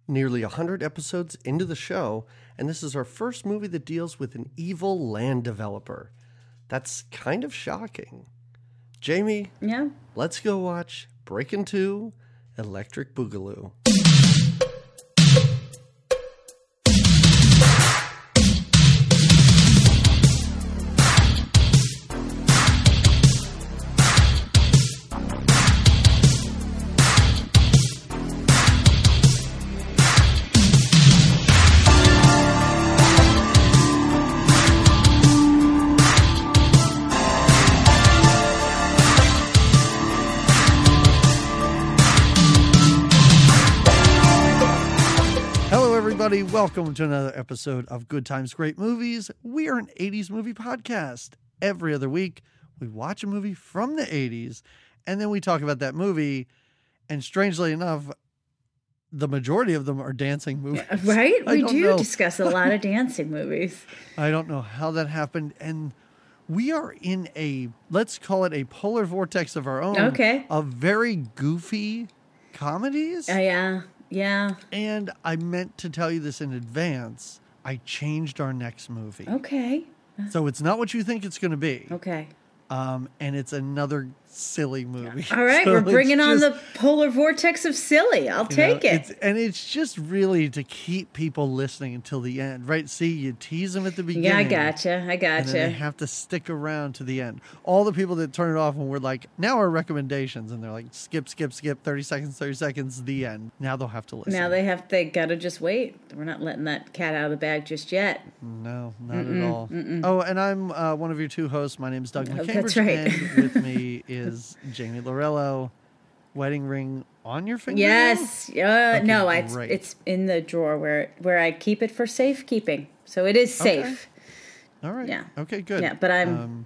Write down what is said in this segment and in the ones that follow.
nearly 100 episodes into the show, and this is our first movie that deals with an evil land developer. That's kind of shocking. Jamie, Yeah. let's go watch Breakin' 2, Electric Boogaloo. Welcome to another episode of Good Times, Great Movies. We are an 80s movie podcast. Every other week, we watch a movie from the 80s, and then we talk about that movie. And strangely enough, the majority of them are dancing movies. Yeah, right? We do know. discuss a lot of dancing movies. I don't know how that happened. And we are in a, let's call it a polar vortex of our own. Okay. Of very goofy comedies. Yeah. And I meant to tell you this in advance. I changed our next movie. Okay. So it's not what you think it's going to be. Okay. And it's another silly movie. All right, So we're bringing on just, the polar vortex of silly. I'll take it. It's just really to keep people listening until the end, right? See, you tease them at the beginning. Yeah, I gotcha. And then they have to stick around to the end. All the people that turn it off when we're like, now our recommendations, and they're like, skip, 30 seconds, the end. Now they'll have to listen. Now they got to just wait. We're not letting that cat out of the bag just yet. No, not at all. Oh, and I'm one of your two hosts. My name's Doug McCambridge. That's right. And with me is Jamie Lorello. Wedding ring on your finger? Yes. Okay, no, great. it's in the drawer where I keep it for safekeeping. So it is safe. Okay. All right. Yeah. Okay, good. Yeah, but I'm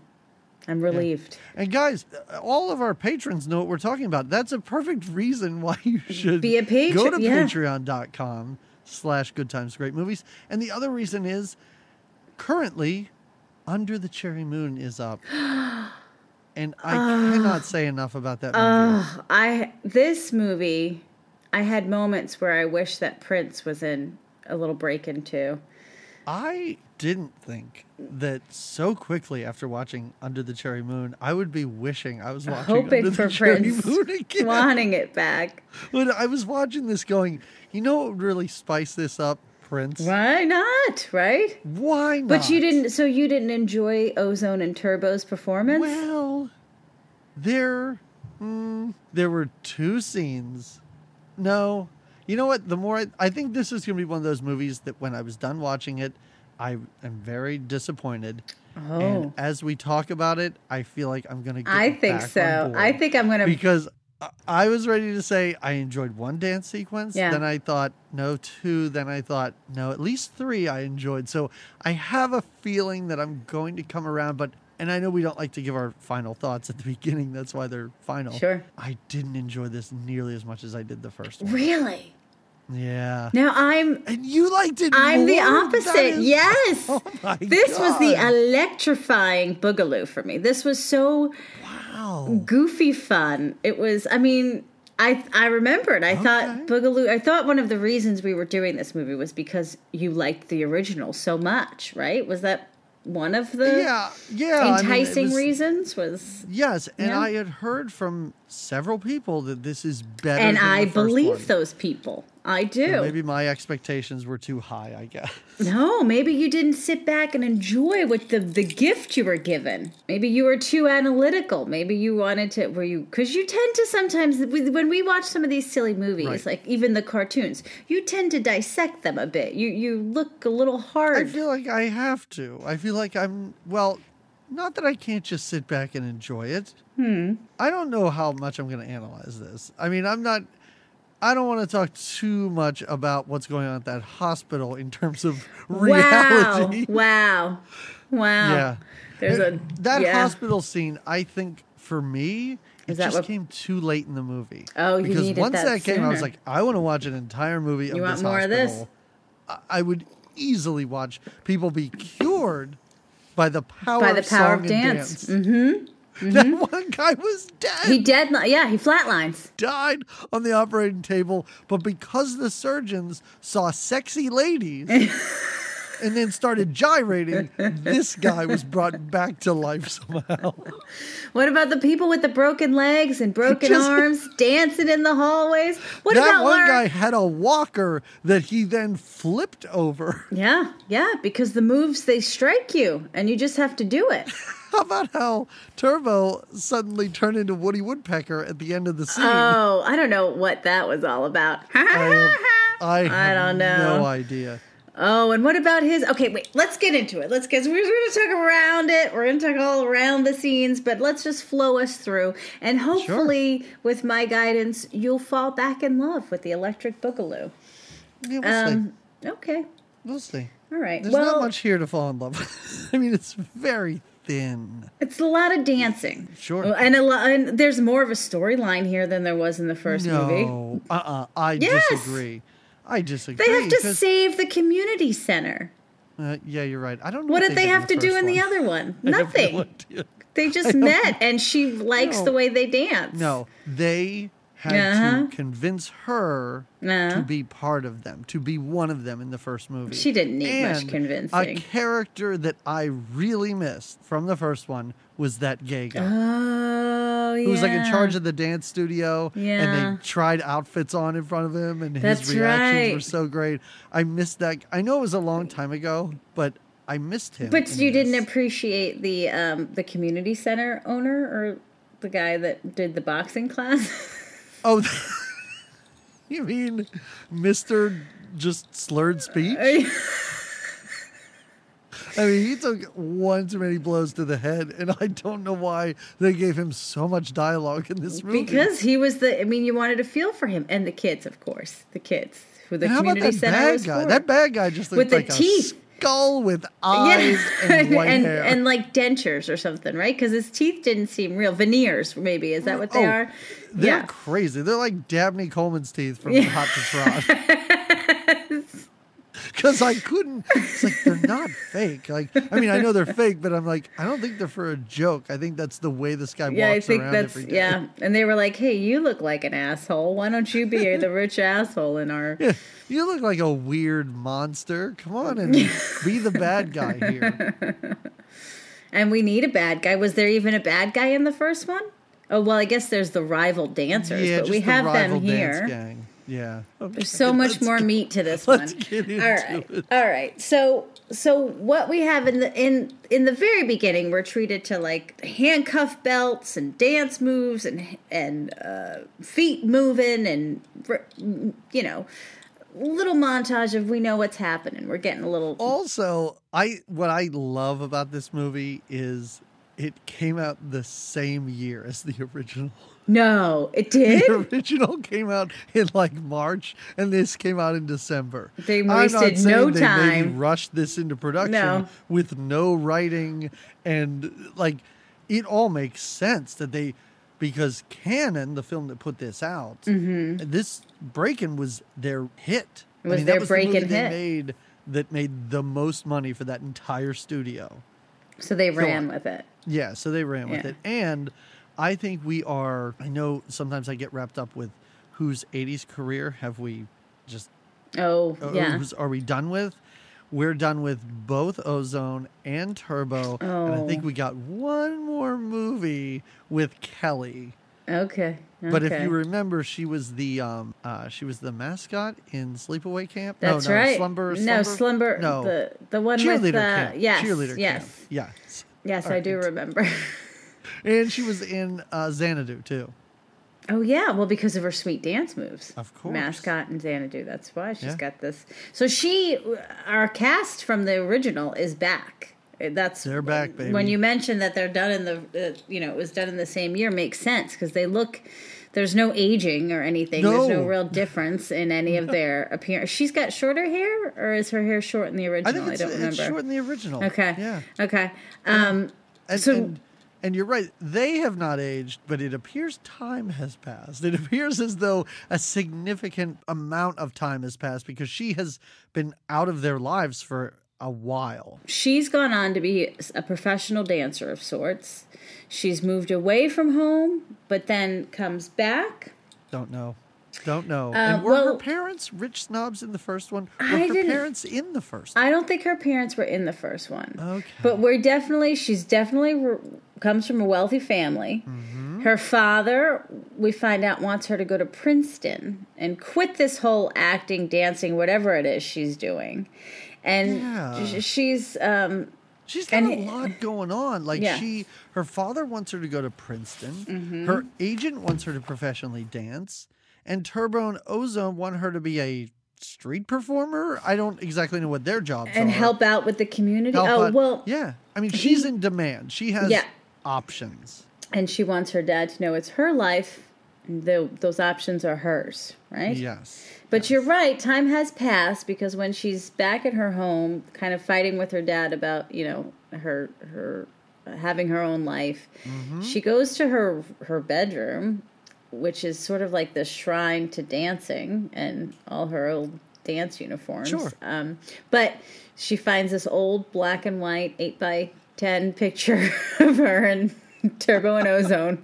relieved. Yeah. And guys, all of our patrons know what we're talking about. That's a perfect reason why you should be a patron. Go to patreon.com/goodtimesgreatmovies. And the other reason is currently Under the Cherry Moon is up. And I cannot say enough about that movie. This movie, I had moments where I wish that Prince was in a little Breakin' 2. I didn't think that so quickly after watching Under the Cherry Moon, I would be wishing I was watching Hoping Under for the Cherry Prince, Moon again. wanting it back. When I was watching this going, you know what would really spice this up? Prince. Why not, right? Why not? But you didn't enjoy Ozone and Turbo's performance? Well, there were two scenes. No. You know what? The more I think this is going to be one of those movies that when I was done watching it, I am very disappointed. Oh. And as we talk about it, I feel like I'm going to get I think back so. on board. I think I'm going to... Because I was ready to say I enjoyed one dance sequence. Yeah. Then I thought, no, two. Then I thought, no, at least three I enjoyed. So I have a feeling that I'm going to come around. And I know we don't like to give our final thoughts at the beginning. That's why they're final. Sure. I didn't enjoy this nearly as much as I did the first one. Really? Yeah. Now And you liked it I'm more? the opposite. Yes. Oh my This was the God. electrifying Boogaloo for me. This was so goofy fun. It was, I remembered. I thought Boogaloo, I thought one of the reasons we were doing this movie was because you liked the original so much, right? Was that one of the enticing reasons? Yes, and I had heard from several people that this is better and than I the first believe one. those people. I do. So maybe my expectations were too high, I guess. No, maybe you didn't sit back and enjoy what the gift you were given. Maybe you were too analytical. Maybe you wanted to, because you tend to sometimes, when we watch some of these silly movies, right. like even the cartoons, you tend to dissect them a bit. You look a little hard. I feel like I have to. I feel like not that I can't just sit back and enjoy it. I don't know how much I'm going to analyze this. I mean, I don't want to talk too much about what's going on at that hospital in terms of reality. Wow. Yeah. There's that hospital scene, I think, for me, it just came too late in the movie. Oh, you because needed once that came, I was sooner. like, I want to watch an entire movie of You this want more of hospital. this? I would easily watch people be cured by the power By the of power song of and dance. Mm-hmm. That one guy was dead. He dead. Yeah, he flatlines. Died on the operating table, but because the surgeons saw sexy ladies and then started gyrating, this guy was brought back to life somehow. What about the people with the broken legs and broken arms dancing in the hallways? What that about one guy had a walker that he then flipped over. Yeah, because the moves, they strike you, and you just have to do it. How about how Turbo suddenly turned into Woody Woodpecker at the end of the scene? Oh, I don't know what that was all about. I don't know. No idea. Oh, and what about his... Okay, wait, let's get into it. We're going to talk around it. We're going to talk all around the scenes, but let's just flow us through. And hopefully, with my guidance, you'll fall back in love with the Electric Boogaloo. Yeah, we'll see. Okay. We'll see. All right. There's not much here to fall in love with. I mean, it's very thin. It's a lot of dancing. Sure. And there's more of a storyline here than there was in the first movie. No. I disagree. I disagree. They have to save the community center. Yeah, you're right. I don't know what did they have to do in the other one? Nothing. They just met, and she likes the way they dance. No, they had to convince her to be part of them, to be one of them in the first movie. She didn't need much convincing. A character that I really missed from the first one was that gay guy. Oh, yeah. Who was like in charge of the dance studio. Yeah. And they tried outfits on in front of him, and his reactions were so great. I missed that. I know it was a long time ago, but I missed him. But you didn't appreciate the community center owner or the guy that did the boxing class? Oh, you mean Mr. just slurred speech? I mean, he took one too many blows to the head, and I don't know why they gave him so much dialogue in this movie. Because he was you wanted to feel for him. And the kids, of course. The kids. Who the community center was for. That bad guy just looked like a skull with eyes and white hair. And like dentures or something, right? Because his teeth didn't seem real. Veneers, maybe. Is that what they are? They're crazy. They're like Dabney Coleman's teeth from Hot to Trot. Because I couldn't. It's like, they're not fake. Like, I mean, I know they're fake, but I'm like, I don't think they're for a joke. I think that's the way this guy walks around every day. Yeah, and they were like, hey, you look like an asshole. Why don't you be the rich asshole in our... Yeah, you look like a weird monster. Come on and be the bad guy here. And we need a bad guy. Was there even a bad guy in the first one? Oh, well, I guess there's the rival dancers, but we have them here. Gang. Yeah. Okay. There's so much more meat to this one. Let's get into it. All right. So what we have in the very beginning, we're treated to like handcuff belts and dance moves and feet moving and little montage of we know what's happening. We're getting a little. Also, what I love about this movie is it came out the same year as the original. No, it did? The original came out in like March, and this came out in December. They wasted no time. They maybe rushed this into production with no writing, and like it all makes sense that because Cannon, the film that put this out, this Breakin' was their hit. It was their Breakin' hit. That made the most money for that entire studio. So they ran with it. Yeah, so they ran with it. And I think I know sometimes I get wrapped up with whose 80s career have we just... Are we done with? We're done with both Ozone and Turbo. Oh. And I think we got one more movie with Kelly. Okay. But if you remember, she was the mascot in Sleepaway Camp. That's right. Slumber. No, the one cheerleader with camp. Yes, cheerleader yes, camp. Yes. Yes, I do remember. And she was in Xanadu too. Oh yeah, well because of her sweet dance moves. Of course. Mascot and Xanadu. That's why she's got this. So our cast from the original is back. They're back, baby. When you mentioned that they're done in it was done in the same year, makes sense because they look. There's no aging or anything. No. There's no real difference in any of their appearance. She's got shorter hair, or is her hair short in the original? I don't remember. It's short in the original. Okay. Yeah. Okay. And you're right. They have not aged, but it appears time has passed. It appears as though a significant amount of time has passed because she has been out of their lives for a while. She's gone on to be a professional dancer of sorts. She's moved away from home, but then comes back. Don't know. And were her parents rich snobs in the first one? Were her parents in the first one? I don't think her parents were in the first one. Okay. But she's definitely comes from a wealthy family. Mm-hmm. Her father, we find out, wants her to go to Princeton and quit this whole acting, dancing, whatever it is she's doing. And she's got a lot going on. Like her father wants her to go to Princeton. Mm-hmm. Her agent wants her to professionally dance. And Turbo and Ozone want her to be a street performer. I don't exactly know what their jobs are. And help out with the community. Yeah. I mean, she's in demand. She has options. And she wants her dad to know it's her life. Those options are hers, right? Yes. But you're right. Time has passed because when she's back at her home, kind of fighting with her dad about, her having her own life, mm-hmm. she goes to her bedroom, which is sort of like the shrine to dancing and all her old dance uniforms. Sure. But she finds this old black and white 8x10 picture of her and Turbo and Ozone.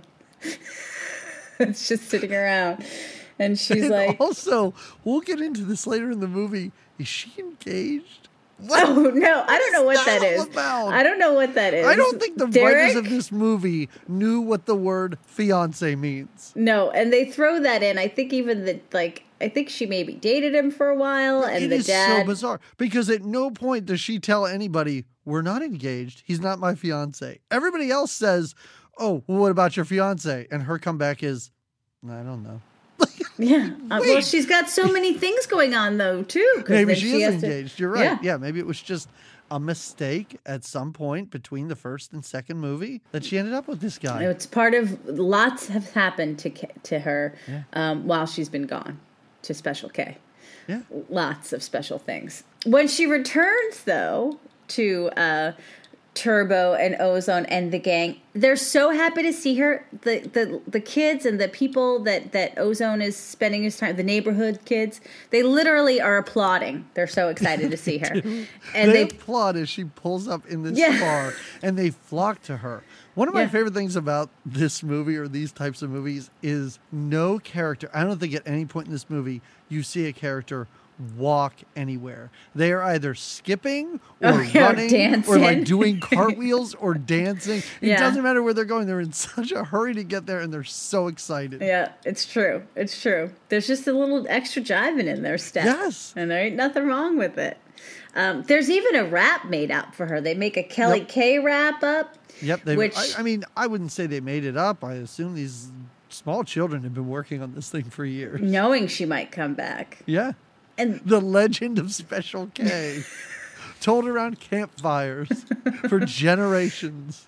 It's just sitting around. And she's like... Also, we'll get into this later in the movie. Is she engaged? What? Oh, no. I don't know what that is. About? I don't know what that is. I don't think the writers of this movie knew what the word fiancé means. No, and they throw that in. I think even I think she maybe dated him for a while. And the dad... It is so bizarre. Because at no point does she tell anybody, we're not engaged. He's not my fiancé. Everybody else says, oh, well, what about your fiancé? And her comeback is, I don't know. Yeah. Well, she's got so many things going on, though, too. Maybe she is engaged. You're right. Yeah, maybe it was just a mistake at some point between the first and second movie that she ended up with this guy. It's part of... Lots have happened to her while she's been gone to Special K. Yeah. Lots of special things. When she returns, though, to... Turbo and Ozone and the gang, they're so happy to see her. The kids and the people that Ozone is spending his time, the neighborhood kids, they literally are applauding. They're so excited to see her. And they applaud as she pulls up in this bar, and they flock to her. One of my favorite things about this movie or these types of movies is no character. I don't think at any point in this movie you see a character walk anywhere. They are either skipping or running or like doing cartwheels or dancing. It doesn't matter where they're going. They're in such a hurry to get there and they're so excited. Yeah, it's true. It's true. There's just a little extra jiving in their step. Yes. And there ain't nothing wrong with it. There's even a rap made up for her. They make a Kelly K rap up. Yep. I wouldn't say they made it up. I assume these small children have been working on this thing for years. Knowing she might come back. Yeah. And the legend of Special K, told around campfires for generations.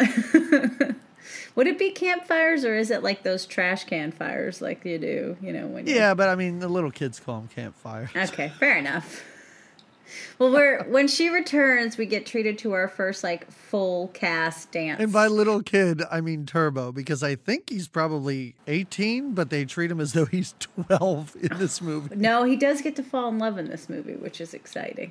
Would it be campfires, or is it like those trash can fires like you do, when but I mean, the little kids call them campfires. Okay, fair enough. Well, when she returns, we get treated to our first full cast dance. And by little kid, I mean Turbo, because I think he's probably 18, but they treat him as though he's 12 in this movie. No, he does get to fall in love in this movie, which is exciting.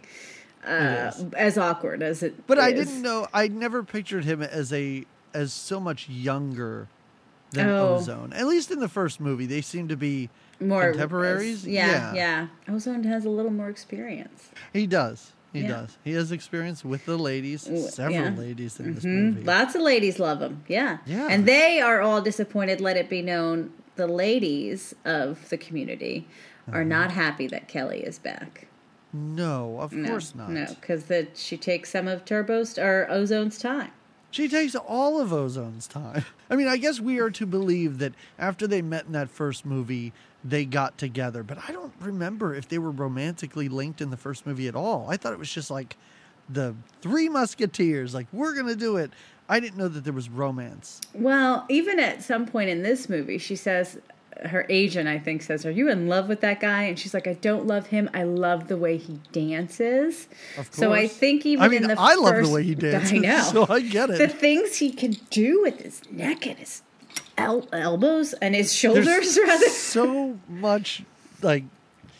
As awkward as it But is. I didn't know, I never pictured him as so much younger than Ozone. At least in the first movie, they seem to be more contemporaries. Yeah. Ozone has a little more experience. He does. He does. He has experience with the ladies, several ladies in this movie. Lots of ladies love him. Yeah. And they are all disappointed, let it be known, the ladies of the community are not happy that Kelly is back. No, of course not. No, because she takes some of Ozone's time. She takes all of Ozone's time. I mean, I guess we are to believe that after they met in that first movie, they got together. But I don't remember if they were romantically linked in the first movie at all. I thought it was just like the Three Musketeers. Like, we're going to do it. I didn't know that there was romance. Well, even at some point in this movie, she says, her agent, I think, says, "Are you in love with that guy?" And she's like, "I don't love him. I love the way he dances." Of course. So I think even in the I love the way he dances. I know. So I get it. The things he can do with his neck and his elbows and his shoulders, There's rather. So much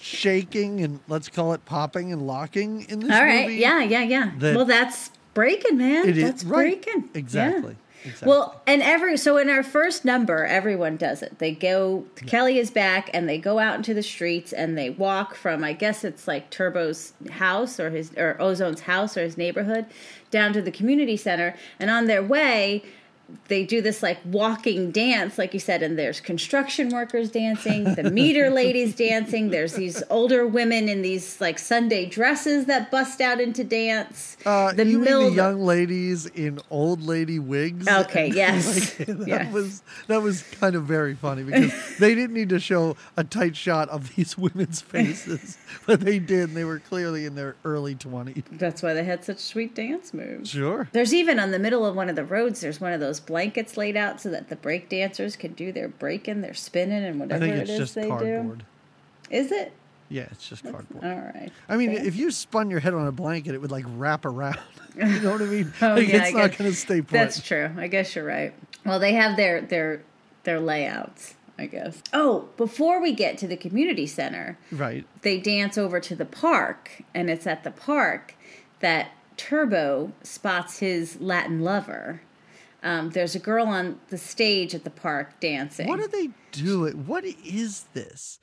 shaking and let's call it popping and locking in this movie. All right. Yeah. Well, that's breaking, man. That's breaking. Exactly. Yeah. Exactly. Well, so in our first number, everyone does it. They go, Kelly is back, and they go out into the streets, and they walk from, I guess it's like Turbo's house or Ozone's house or his neighborhood down to the community center. And on their way, they do this like walking dance, like you said, and there's construction workers dancing, the meter ladies dancing. There's these older women in these like Sunday dresses that bust out into dance. You mean the young ladies in old lady wigs? Okay, yes. That was kind of very funny because they didn't need to show a tight shot of these women's faces, but they did, and they were clearly in their early 20s. That's why they had such sweet dance moves. Sure. There's even on the middle of one of the roads, there's one of those blankets laid out so that the break dancers can do their breaking, their spinning, and whatever it is they do. I think it's just cardboard. Is it? Yeah, it's just cardboard. All right. I mean, if you spun your head on a blanket, it would like wrap around. You know what I mean? It's not going to stay put. That's true. I guess you're right. Well, they have their layouts, I guess. Oh, before we get to the community center, right? They dance over to the park, and it's at the park that Turbo spots his Latin lover. There's a girl on the stage at the park dancing. What are they doing? What is this?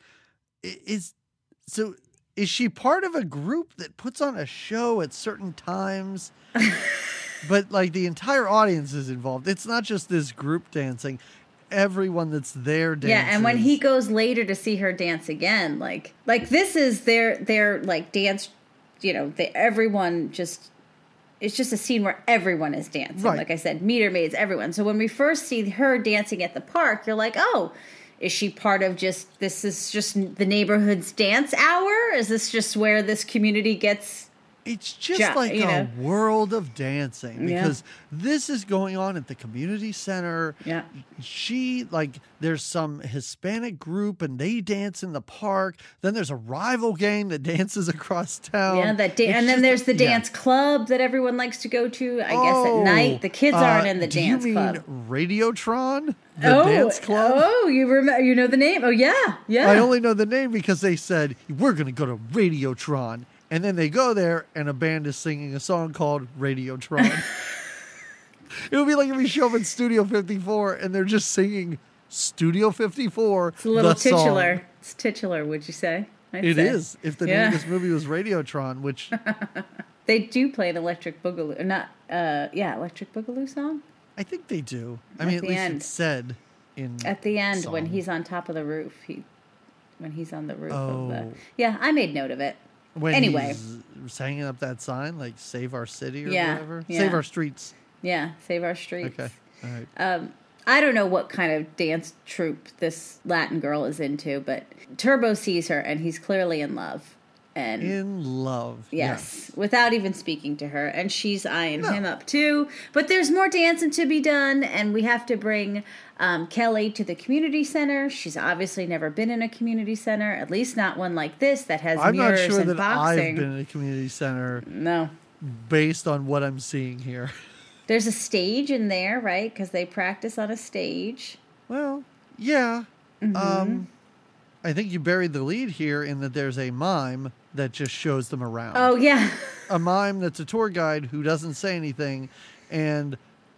Is she part of a group that puts on a show at certain times? But like the entire audience is involved. It's not just this group dancing. Everyone that's there dances. Yeah, and when he goes later to see her dance again, like this is their like dance, everyone just. It's just a scene where everyone is dancing. Right. Like I said, meter maids, everyone. So when we first see her dancing at the park, you're like, oh, is she part of this is just the neighborhood's dance hour? Is this just where this community gets... It's just a world of dancing because this is going on at the community center. Yeah. There's some Hispanic group and they dance in the park. Then there's a rival gang that dances across town. Yeah, and then there's the dance club that everyone likes to go to, I guess, at night. The kids aren't in the dance club. Do you mean Radiotron? The dance club? Oh, you know the name? Oh, yeah. I only know the name because they said, we're going to go to Radiotron. And then they go there, and a band is singing a song called Radiotron. It would be like if we show up in Studio 54, and they're just singing Studio 54, it's a little titular. Song. It's titular, would you say? It is. If the name of this movie was Radiotron, which... They do play an Electric Boogaloo, Electric Boogaloo song? I think they do. At least it's said in at the end, song. when he's on top of the roof. When he's on the roof of the... Yeah, I made note of it. When he's hanging up that sign, like "Save Our City" or whatever, "Save Our Streets." Yeah, "Save Our Streets." Okay, all right. I don't know what kind of dance troupe this Latin girl is into, but Turbo sees her and he's clearly in love. And in love, yes, without even speaking to her, and she's eyeing him up too. But there's more dancing to be done, and we have to bring Kelly to the community center. She's obviously never been in a community center, at least not one like this that has mirrors and boxing. I'm not sure that I've been in a community center. No, based on what I'm seeing here. There's a stage in there, right? Because they practice on a stage. Well, yeah. Mm-hmm. I think you buried the lead here in that there's a mime that just shows them around. Oh, yeah. A mime that's a tour guide who doesn't say anything. And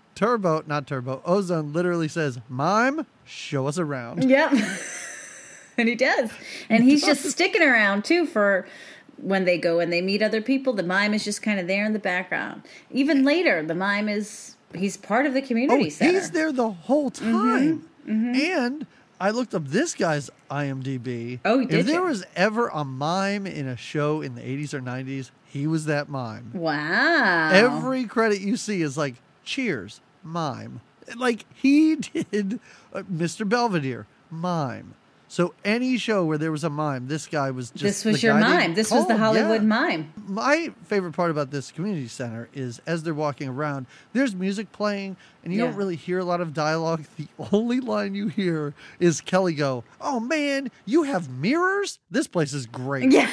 Ozone literally says, "Mime, show us around." Yep. And he does. And he's just sticking around, too, for when they go and they meet other people. The mime is just kind of there in the background. Even later, the mime he's part of the community center. He's there the whole time. Mm-hmm. Mm-hmm. And... I looked up this guy's IMDb. Oh, did If there was ever a mime in a show in the 80s or 90s, he was that mime. Wow. Every credit you see is like, Cheers, mime. Like, he did Mr. Belvedere, mime. So any show where there was a mime, this guy was just This was your mime. This was the Hollywood mime. My favorite part about this community center is as they're walking around, there's music playing, and you don't really hear a lot of dialogue. The only line you hear is Kelly go, "Oh, man, you have mirrors? This place is great." Yeah.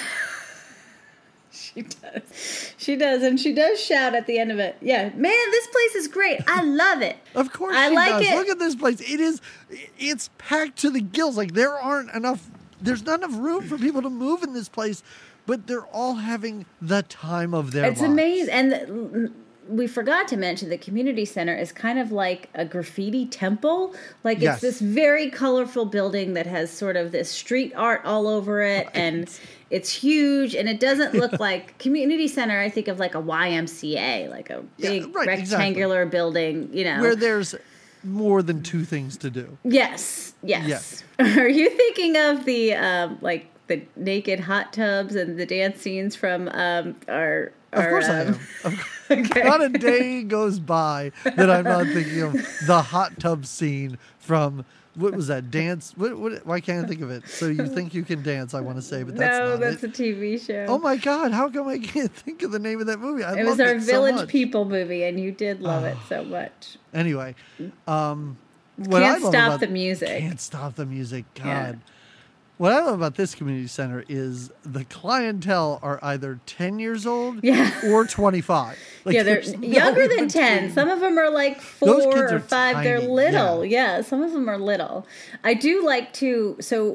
She does, and she does shout at the end of it. Yeah, man, this place is great. I love it. Of course, she does. Look at this place. It's packed to the gills. Like there aren't enough there's not enough room for people to move in this place, but they're all having the time of their lives. It's amazing. And we forgot to mention the community center is kind of like a graffiti temple. Like it's this very colorful building that has sort of this street art all over it. Right. And it's huge. And it doesn't look like community center. I think of like a YMCA, like a big rectangular building, you know. Where there's more than two things to do. Yes. Are you thinking of the like the naked hot tubs and the dance scenes from our Of course I am. Okay. Not a day goes by that I'm not thinking of the hot tub scene from, what was that, Dance? Why can't I think of it? So You Think You Can Dance, I want to say, but that's not that's it. A TV show. Oh my God, how come I can't think of the name of that movie? It was our Village People movie, and you did love it so much. Anyway. Can't Stop the Music. Can't Stop the Music, God. Yeah. What I love about this community center is the clientele are either 10 years old or 25. Like, they're younger than 10. Some of them are like 4 or 5. Tiny. They're little. Yeah, some of them are little. I do like to...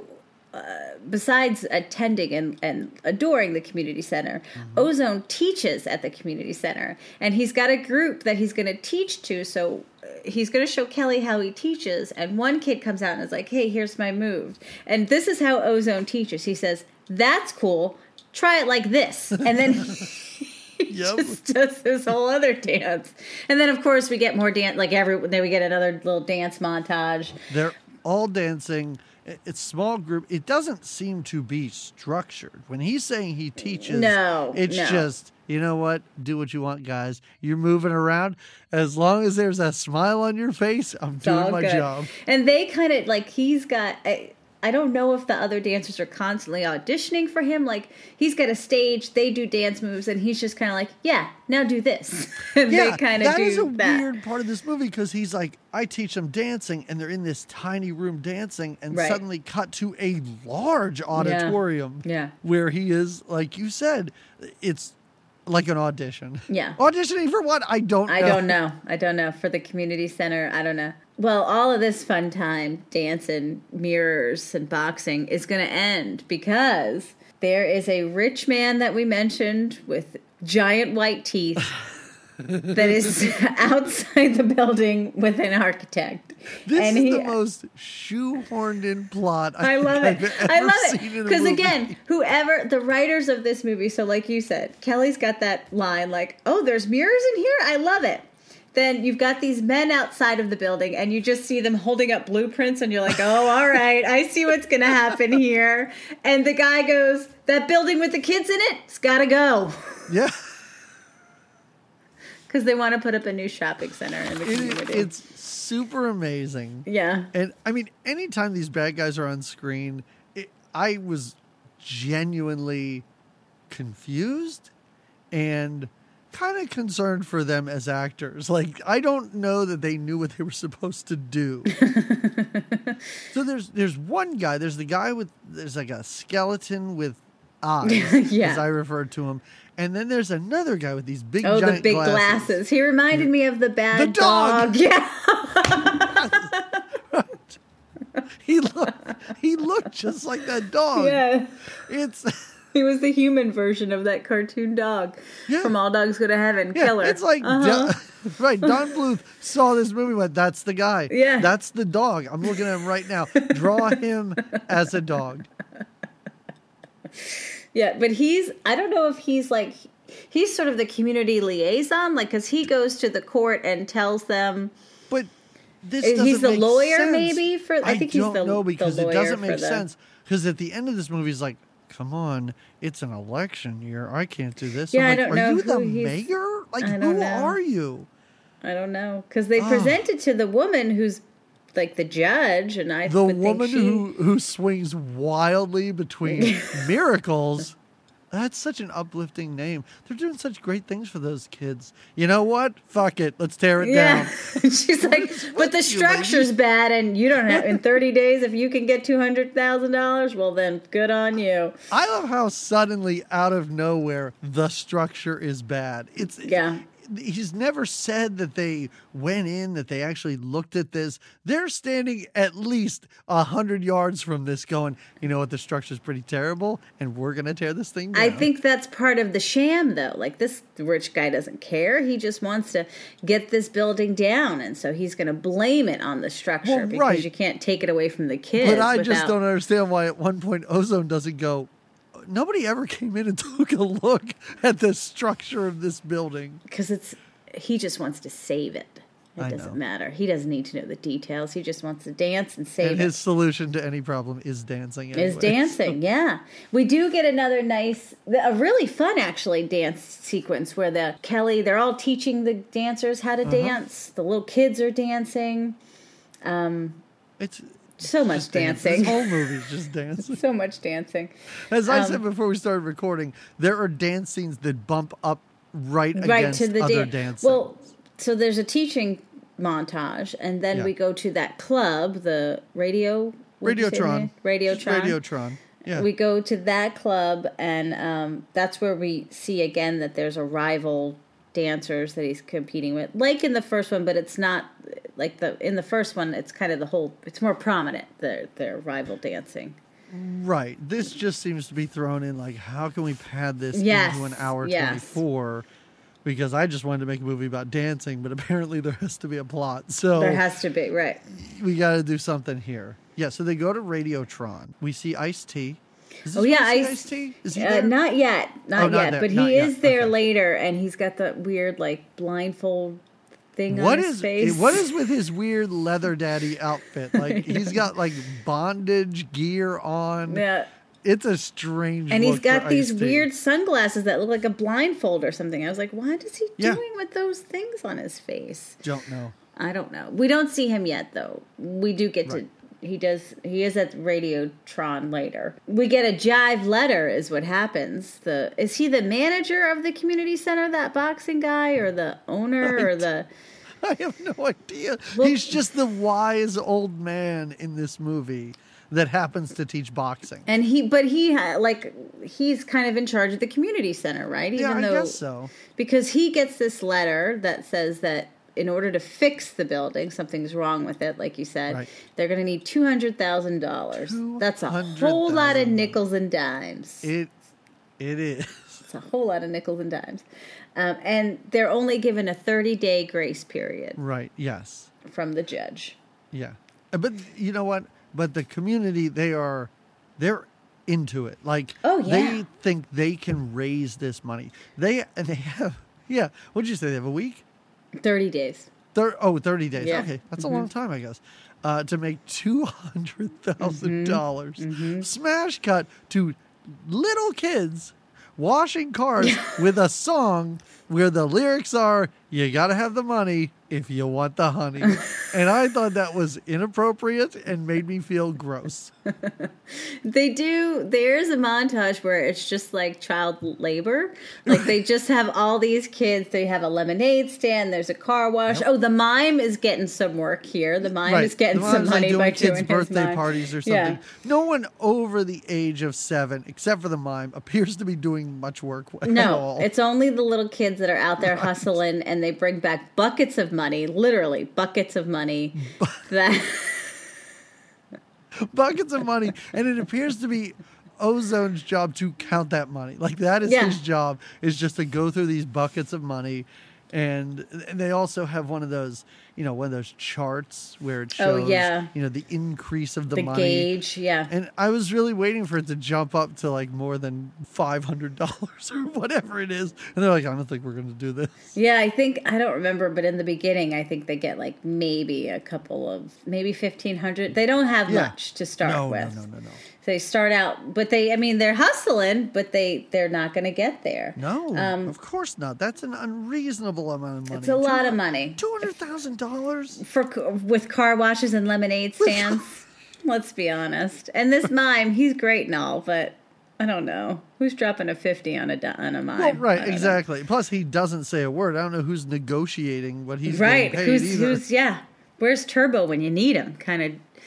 besides attending and adoring the community center, Ozone teaches at the community center. And he's got a group that he's going to teach to, so he's going to show Kelly how he teaches. And one kid comes out and is like, hey, here's my move. And this is how Ozone teaches. He says, that's cool. Try it like this. And then he just does this whole other dance. And then, of course, we get more dance. Like then we get another little dance montage. They're all dancing. It's small group. It doesn't seem to be structured. When he's saying he teaches, it's just, you know what? Do what you want, guys. You're moving around. As long as there's a smile on your face, I'm doing my job. And they kind of, like, he's got... I don't know if the other dancers are constantly auditioning for him. Like, he's got a stage, they do dance moves, and he's just kind of like, yeah, now do this. And they kind of do that. That is a weird part of this movie, because he's like, I teach them dancing, and they're in this tiny room dancing, and suddenly cut to a large auditorium where he is, like you said, it's like an audition. Yeah. Auditioning for what? I don't know. I don't know. For the community center, I don't know. Well, all of this fun time, dancing, mirrors, and boxing is going to end because there is a rich man that we mentioned with giant white teeth that is outside the building with an architect. This is the most shoehorned in plot I love it. Because again, whoever the writers of this movie, so like you said, Kelly's got that line like, oh, there's mirrors in here? I love it. Then you've got these men outside of the building, and you just see them holding up blueprints, and you're like, oh, all right, I see what's going to happen here. And the guy goes, that building with the kids in it's got to go. Yeah. Because they want to put up a new shopping center in the community. It's super amazing. Yeah. And, I mean, anytime these bad guys are on screen, I was genuinely confused and kind of concerned for them as actors. Like, I don't know that they knew what they were supposed to do. So there's one guy, there's like a skeleton with eyes, as I referred to him. And then there's another guy with these big giant the big glasses. He reminded me of the bad dog. Yeah. He looked just like that dog. Yeah. He was the human version of that cartoon dog from All Dogs Go to Heaven. Yeah, Killer. It's like, Don Bluth saw this movie and went, that's the guy. Yeah. That's the dog. I'm looking at him right now. Draw him as a dog. Yeah, but I don't know if he's sort of the community liaison, like, because he goes to the court and tells them. But this doesn't he's the make lawyer, sense. maybe? I think he's the lawyer. I don't know, because it doesn't make sense. Because at the end of this movie, he's like, come on, it's an election year. I can't do this. Yeah, I'm like, I don't know. Are you the mayor? Like, who are you? I don't know. Because they presented to the woman who's like the judge, and the woman who swings wildly between miracles. That's such an uplifting name. They're doing such great things for those kids. You know what? Fuck it. Let's tear it down. She's like, but the structure's bad, and you don't have, in 30 days, if you can get $200,000, well, then good on you. I love how suddenly, out of nowhere, the structure is bad. he's never said that they went in, that they actually looked at this. They're standing at least 100 yards from this going, you know what, the structure's pretty terrible, and we're going to tear this thing down. I think that's part of the sham, though. Like, this rich guy doesn't care. He just wants to get this building down, and so he's going to blame it on the structure because you can't take it away from the kids. But I just don't understand why at one point Ozone doesn't go, nobody ever came in and took a look at the structure of this building. Because he just wants to save it. It doesn't matter. He doesn't need to know the details. He just wants to dance and save it. And his solution to any problem is dancing. Anyway, is dancing, yeah. We do get another a really fun, actually, dance sequence where they're all teaching the dancers how to dance. The little kids are dancing. It's so much dancing. This whole movie's just dancing. So much dancing. As I said before we started recording, there are dance scenes that bump up right against to the other dance Well, so there's a teaching montage, and then we go to that club, the Radiotron. Yeah. We go to that club, and that's where we see again that there's a rival dancers that he's competing with, like in the first one, but it's not like in the first one. It's kind of it's more prominent, their rival dancing. Right. This just seems to be thrown in like, how can we pad this into an hour 24? Because I just wanted to make a movie about dancing, but apparently there has to be a plot. So there has to be, right. We got to do something here. Yeah, so they go to Radiotron. We see Ice-T. Ice-T? Is he there? Not yet. Not yet. There. But he is there later, and he's got the weird, like, blindfold thing on his face. What is with his weird leather daddy outfit? Like, he's got, like, bondage gear on. Yeah. It's a strange And he's got these Ice-T. weird sunglasses that look like a blindfold or something. I was like, what is he doing with those things on his face? Don't know. I don't know. We don't see him yet, though. We do get to... He is at Radiotron later. We get a jive letter is what happens. Is he the manager of the community center, that boxing guy, or the owner, or the... I have no idea. Well, he's just the wise old man in this movie that happens to teach boxing. And he's kind of in charge of the community center, right? I guess so. Because he gets this letter that says that in order to fix the building, something's wrong with it, like you said, they're going to need $200,000. That's a whole lot of nickels and dimes. It is. It's a whole lot of nickels and dimes. And they're only given a 30-day grace period. Right, yes. From the judge. Yeah. But you know what? But the community, they're into it. Like, they think they can raise this money. They have, what'd you say? They have a week? 30 days. 30 days. Yeah. Okay. That's a long time, I guess. To make $200,000. Smash cut to little kids washing cars with a song where the lyrics are, you got to have the money if you want the honey. And I thought that was inappropriate and made me feel gross. There's a montage where it's just like child labor. Like they just have all these kids. They have a lemonade stand. There's a car wash. Yep. Oh, the mime is getting some work here. The mime is getting some money by doing kids' birthday parties or something. Yeah. No one over the age of 7, except for the mime, appears to be doing much work at all. It's only the little kids that are out there hustling, and they bring back buckets of money, literally buckets of money. Buckets of money, and it appears to be Ozone's job to count that money. Like that is his job, is just to go through these buckets of money. And they also have one of those charts where it shows, the increase of the money. The gauge, yeah. And I was really waiting for it to jump up to like more than $500 or whatever it is. And they're like, I don't think we're going to do this. Yeah, I don't remember, but in the beginning, I think they get like maybe maybe $1,500. They don't have much to start with. No. So they start out, but they're hustling, but they're not going to get there. No, of course not. That's an unreasonable amount of money. It's a lot of money. $200,000 with car washes and lemonade stands. Let's be honest. And this mime, he's great and all, but I don't know who's dropping a 50 on a mime. Well, right, exactly. Know. Plus, he doesn't say a word. I don't know who's negotiating what he's getting paid either. Where's Turbo when you need him? Kind of.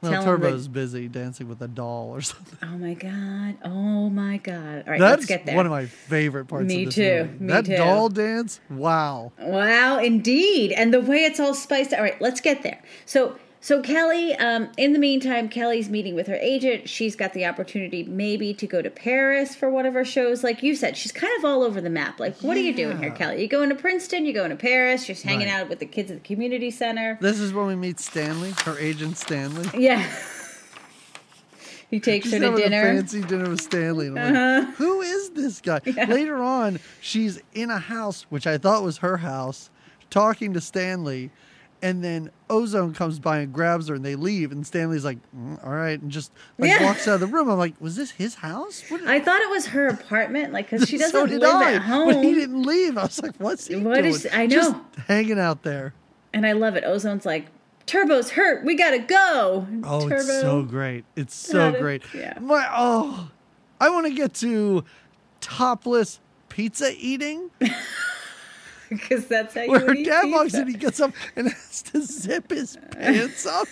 Well, Tell him Turbo's busy dancing with a doll or something. Oh my god! Oh my god! All right, That's let's get there. one of my favorite parts Me of this too. movie. Me That too. doll dance, wow. Wow, indeed, and the way it's all spiced. All right, let's get there. So Kelly, in the meantime, Kelly's meeting with her agent. She's got the opportunity maybe to go to Paris for one of her shows. Like you said, she's kind of all over the map. Like, what are you doing here, Kelly? You going to Princeton? You going to Paris? You're hanging out with the kids at the community center. This is when we meet Stanley, her agent Stanley. Yeah. He takes her to dinner. A fancy dinner with Stanley. And I'm like, who is this guy? Yeah. Later on, she's in a house, which I thought was her house, talking to Stanley. And then Ozone comes by and grabs her, and they leave. And Stanley's like, all right, and just walks out of the room. I'm like, was this his house? I thought it was her apartment, like, because she doesn't live at home. But he didn't leave. I was like, what's he doing? I know. Just hanging out there. And I love it. Ozone's like, Turbo's hurt. We gotta go. Oh, Turbo, it's so great. It's so great. Yeah. I want to get to topless pizza eating. Because that's how you Where her eat dad pizza. walks in, he gets up and has to zip his pants up.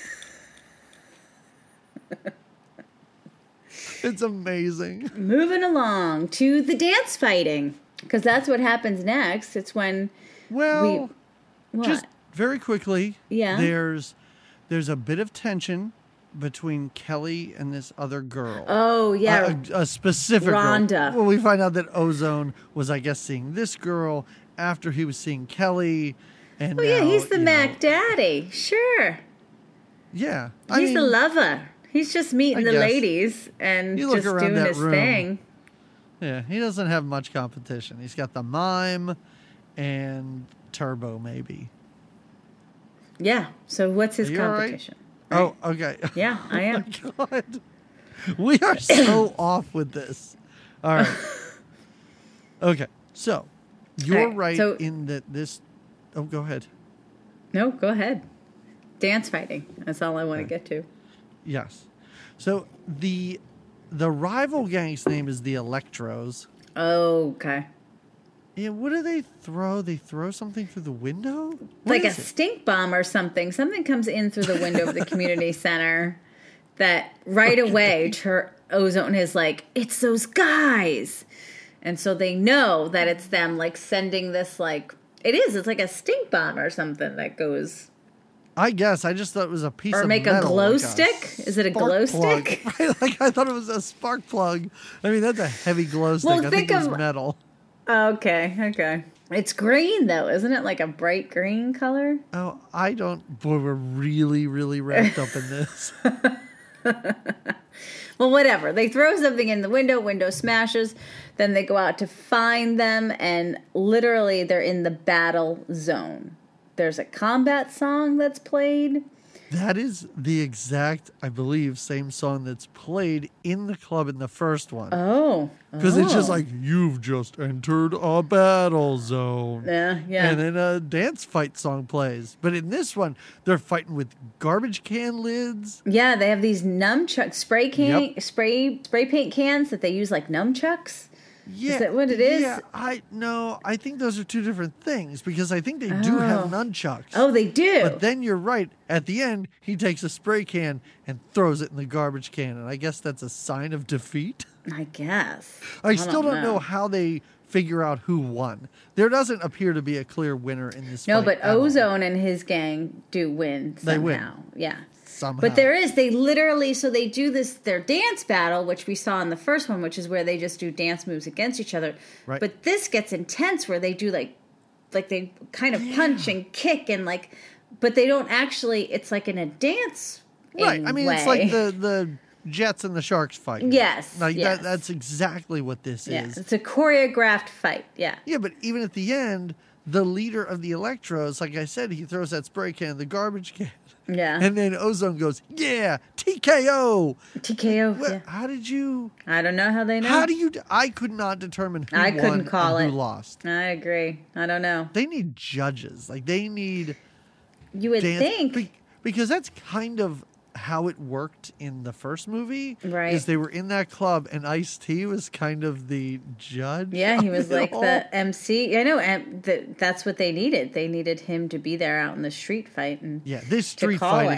It's amazing. Moving along to the dance fighting. Because that's what happens next. It's when just very quickly, yeah. there's a bit of tension between Kelly and this other girl. Oh, yeah. A specific Rhonda. girl. Well, we find out that Ozone was, I guess, seeing this girl after he was seeing Kelly. And he's the Mac Daddy. Sure. Yeah. He's the lover. He's just meeting the ladies and just doing his thing. Yeah, he doesn't have much competition. He's got the mime and maybe. Yeah. So what's his competition? Right? Oh, okay. Yeah, I am. Oh my God. We are so off with this. All right. Okay. So you're right in that this. Oh, go ahead. No, go ahead. Dance fighting. That's all I want to get to. Yes. So the rival gang's name is the Electros. Oh, okay. Yeah, what do they throw? They throw something through the window? Like a stink bomb or something. Something comes in through the window of the community center that right away Ozone is like, it's those guys. And so they know that it's them, like, sending this, like, it's like a stink bomb or something that goes... I guess. I just thought it was a piece of metal. Or make a glow stick? Is it a glow stick? Right, like I thought it was a spark plug. I mean, that's a heavy glow stick. Well, I think it was metal. Okay. It's green, though, isn't it? Like a bright green color? Oh, I don't... Boy, we're really, really wrapped up in this. Well, whatever. They throw something in the window smashes, then they go out to find them, and literally they're in the battle zone. There's a combat song that's played. That is the exact, I believe, same song that's played in the club in the first one. Oh. Because it's just like, you've just entered a battle zone. Yeah. And then a dance fight song plays. But in this one, they're fighting with garbage can lids. Yeah, they have these nunchuck spray paint cans that they use like nunchucks. Yeah. Is that what it is? Yeah, I think those are two different things because I think they do have nunchucks. Oh, they do. But then you're right. At the end, he takes a spray can and throws it in the garbage can. And I guess that's a sign of defeat. I guess. I still don't know how they figure out who won. There doesn't appear to be a clear winner in this fight. No, but Ozone and his gang do win somehow. They win. Yeah. Somehow. But they literally, so they do their dance battle, which we saw in the first one, which is where they just do dance moves against each other. Right. But this gets intense where they do like they kind of punch and kick and but they don't actually, it's like in a dance right. I mean, way. It's like the Jets and the Sharks fight. Yes. Yes. That's exactly what this is. It's a choreographed fight. Yeah. Yeah, but even at the end, the leader of the Electros, like I said, he throws that spray can in the garbage can. Yeah. And then Ozone goes, yeah, TKO. TKO. Well, yeah. How did you... I don't know how they know. How do you... I could not determine who won couldn't call and it. who lost. I agree. I don't know. They need judges. Like, they need... You would think. Because that's kind of how it worked in the first movie. Right. Is they were in that club and Ice-T was kind of the judge. Yeah, he was like the MC. I know, and that's what they needed. They needed him to be there out in the street fighting. Yeah, this street fighting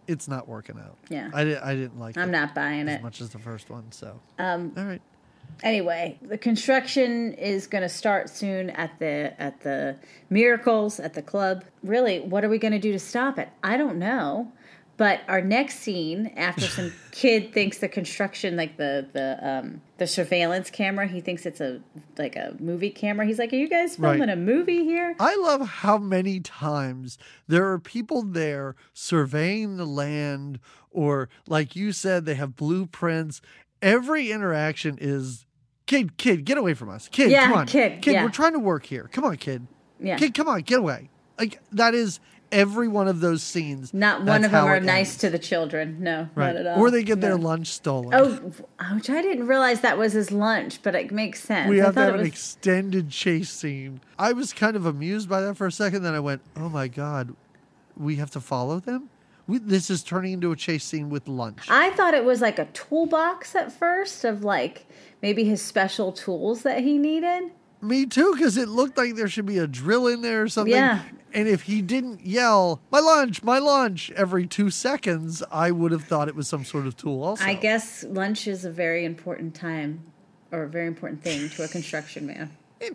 it's not working out. Yeah. I didn't like it. I'm not buying as it. much as the first one, so. All right. Anyway, the construction is going to start soon at the Miracles at the club. Really, what are we going to do to stop it? I don't know. But our next scene, after some kid thinks the construction, like the surveillance camera, he thinks it's a movie camera. He's like, "Are you guys filming a movie here?" I love how many times there are people there surveying the land, or like you said, they have blueprints. Every interaction is, kid, get away from us. Kid, come on. Kid, we're trying to work here. Come on, kid. Yeah. Kid, come on, get away. Like, that is every one of those scenes. Not one of them are nice to the children. No, not at all. Or they get their lunch stolen. Oh, which I didn't realize that was his lunch, but it makes sense. We have to have an extended chase scene. I was kind of amused by that for a second. Then I went, oh my God, we have to follow them? This is turning into a chase scene with lunch. I thought it was like a toolbox at first of like maybe his special tools that he needed. Me too, because it looked like there should be a drill in there or something. Yeah. And if he didn't yell, my lunch, every 2 seconds, I would have thought it was some sort of tool also. I guess lunch is a very important time or a very important thing to a construction man.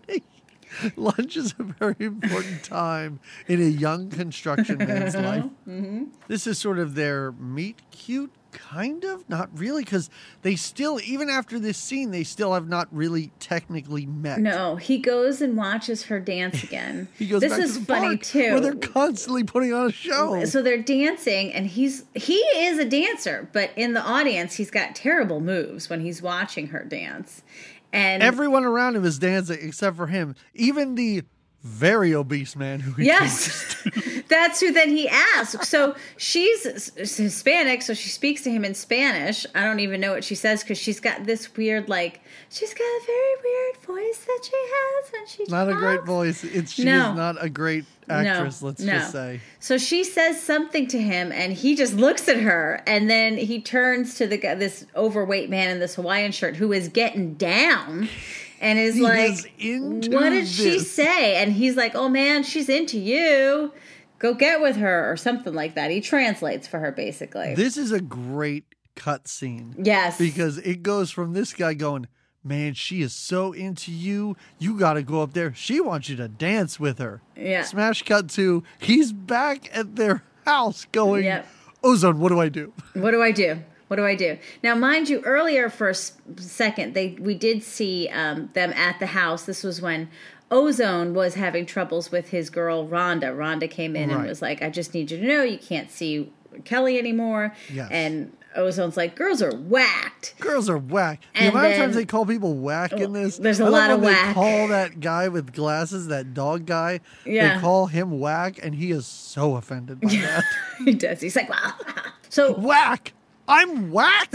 Lunch is a very important time in a young construction man's life. Mm-hmm. This is sort of their meet cute, kind of? Not really, because they still, even after this scene, they still have not really technically met. No, he goes and watches her dance again. He goes this back is to the funny park, too. where they're constantly putting on a show. So they're dancing, and he is a dancer, but in the audience, he's got terrible moves when he's watching her dance. And everyone around him is dancing except for him. Even the very obese man who he that's who then he asks. So she's Hispanic, so she speaks to him in Spanish. I don't even know what she says because she's got this weird, she's got a very weird voice that she has when she talks. Not a great voice. She is not a great actress, let's just say. So she says something to him, and he just looks at her, and then he turns to this overweight man in this Hawaiian shirt who is getting down. And is what did she say? And he's like, oh man, she's into you. Go get with her or something like that. He translates for her basically. This is a great cut scene. Yes. Because it goes from this guy going, man, she is so into you. You got to go up there. She wants you to dance with her. Yeah. Smash cut to, he's back at their house going, Ozone, what do I do? What do I do? What do I do? Now, mind you, earlier for a second, we did see them at the house. This was when Ozone was having troubles with his girl, Rhonda. Rhonda came in and was like, I just need you to know you can't see Kelly anymore. Yes. And Ozone's like, girls are whacked. Girls are whack. The amount of times they call people whack in this. There's a lot of whack. They call that guy with glasses, that dog guy, they call him whack, and he is so offended by that. He does. He's like, wow. So whack. I'm whacked.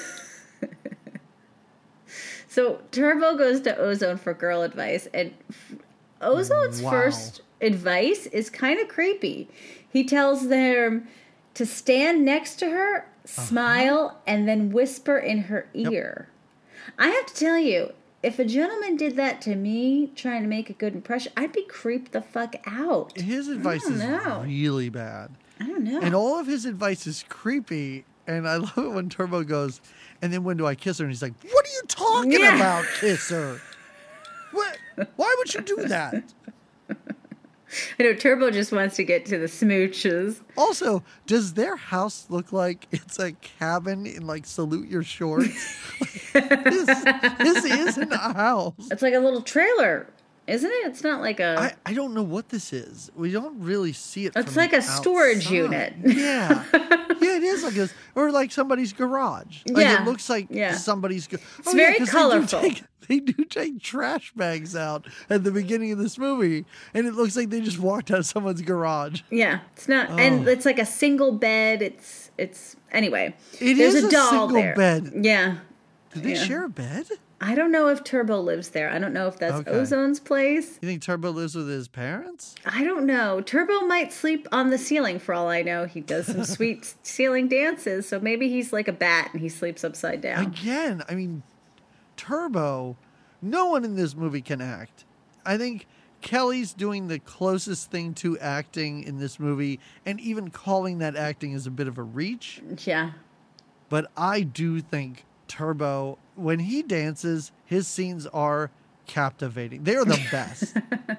So Turbo goes to Ozone for girl advice, and Ozone's first advice is kind of creepy. He tells them to stand next to her, smile, and then whisper in her ear. I have to tell you, if a gentleman did that to me, trying to make a good impression, I'd be creeped the fuck out. His advice is really bad. I don't know. And all of his advice is creepy. And I love it when Turbo goes, and then when do I kiss her? And he's like, what are you talking about, kiss her? What? Why would you do that? I know Turbo just wants to get to the smooches. Also, does their house look like it's a cabin in Salute Your Shorts? This isn't a house. It's like a little trailer, isn't it? It's not like a... I don't know what this is. We don't really see it. It's like a storage unit. Yeah. Yeah, it is like this. Or like somebody's garage. It looks like somebody's... It's very colorful. They do take trash bags out at the beginning of this movie, and it looks like they just walked out of someone's garage. Yeah, it's not... And it's like a single bed. It's anyway. There's a doll single there. Bed. Yeah. Do they share a bed? I don't know if Turbo lives there. I don't know if that's Ozone's place. You think Turbo lives with his parents? I don't know. Turbo might sleep on the ceiling for all I know. He does some sweet ceiling dances, so maybe he's like a bat and he sleeps upside down. Again, I mean, Turbo, no one in this movie can act. I think Kelly's doing the closest thing to acting in this movie, and even calling that acting is a bit of a reach. Yeah. But I do think Turbo, when he dances, his scenes are captivating. They are the best.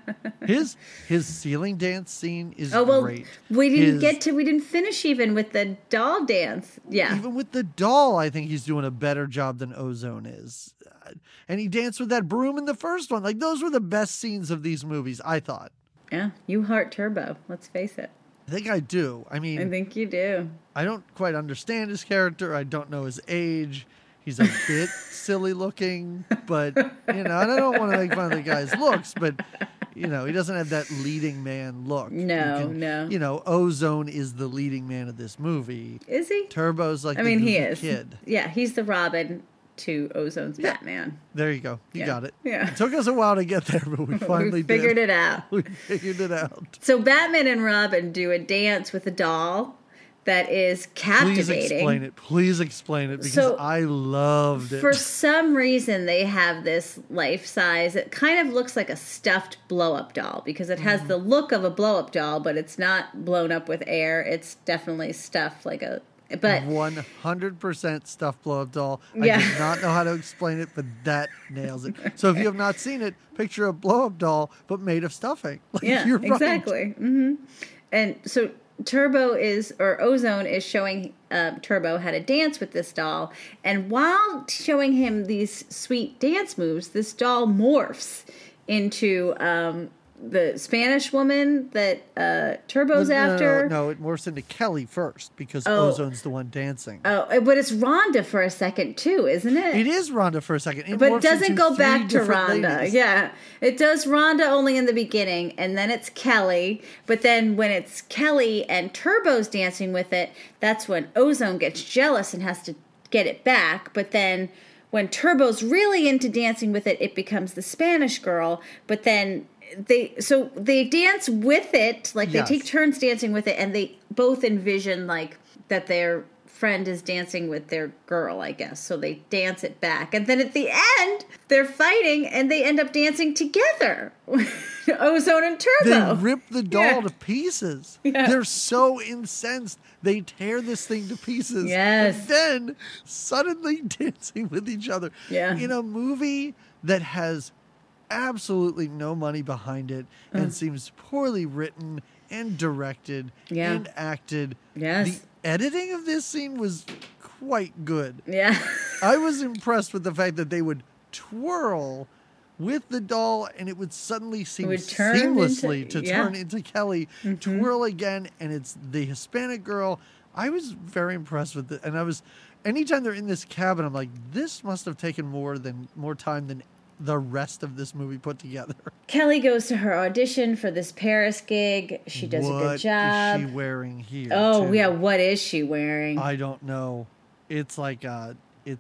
His ceiling dance scene is great. We didn't finish even with the doll dance. Yeah. Even with the doll, I think he's doing a better job than Ozone is. And he danced with that broom in the first one. Like, those were the best scenes of these movies, I thought. Yeah, you heart Turbo, let's face it. I think I do. I mean, I think you do. I don't quite understand his character. I don't know his age. He's a bit silly looking, but, and I don't want to make fun of the guy's looks, but, he doesn't have that leading man look. No. Ozone is the leading man of this movie. Is he? Turbo's like he is. kid. Yeah, he's the Robin to Ozone's Batman. There you go. You got it. Yeah. It took us a while to get there, but we finally figured it out. We figured it out. So Batman and Robin do a dance with a doll that is captivating. Please explain it because I loved it. For some reason, they have this life size. It kind of looks like a stuffed blow-up doll because it has the look of a blow-up doll, but it's not blown up with air. It's definitely stuffed like a... But 100% stuffed blow-up doll. I do not know how to explain it, but that nails it. So if you have not seen it, picture a blow-up doll, but made of stuffing. You're right. Exactly. Mm-hmm. And so Ozone is showing Turbo how to dance with this doll. And while showing him these sweet dance moves, this doll morphs into the Spanish woman that Turbo's after. No, it morphs into Kelly first because Ozone's the one dancing. Oh, but it's Rhonda for a second too, isn't it? It is Rhonda for a second. But it doesn't go back to Rhonda. Ladies. Yeah. It does Rhonda only in the beginning, and then it's Kelly. But then when it's Kelly and Turbo's dancing with it, that's when Ozone gets jealous and has to get it back. But then when Turbo's really into dancing with it, it becomes the Spanish girl. But then they dance with it, like they take turns dancing with it, and they both envision like that their friend is dancing with their girl, I guess. So they dance it back, and then at the end they're fighting, and they end up dancing together. Ozone and Turbo. They rip the doll to pieces. Yeah. They're so incensed. They tear this thing to pieces. Yes. And then suddenly dancing with each other. Yeah. In a movie that has absolutely no money behind it and seems poorly written and directed and acted. Yes. The editing of this scene was quite good. Yeah. I was impressed with the fact that they would twirl with the doll and it would suddenly seem seamlessly to turn into Kelly, twirl again, and it's the Hispanic girl. I was very impressed with it. And anytime they're in this cabin, I'm like, this must have taken more time than the rest of this movie put together. Kelly goes to her audition for this Paris gig. She does a good job. What is she wearing here? Oh, yeah. What is she wearing? I don't know. It's like a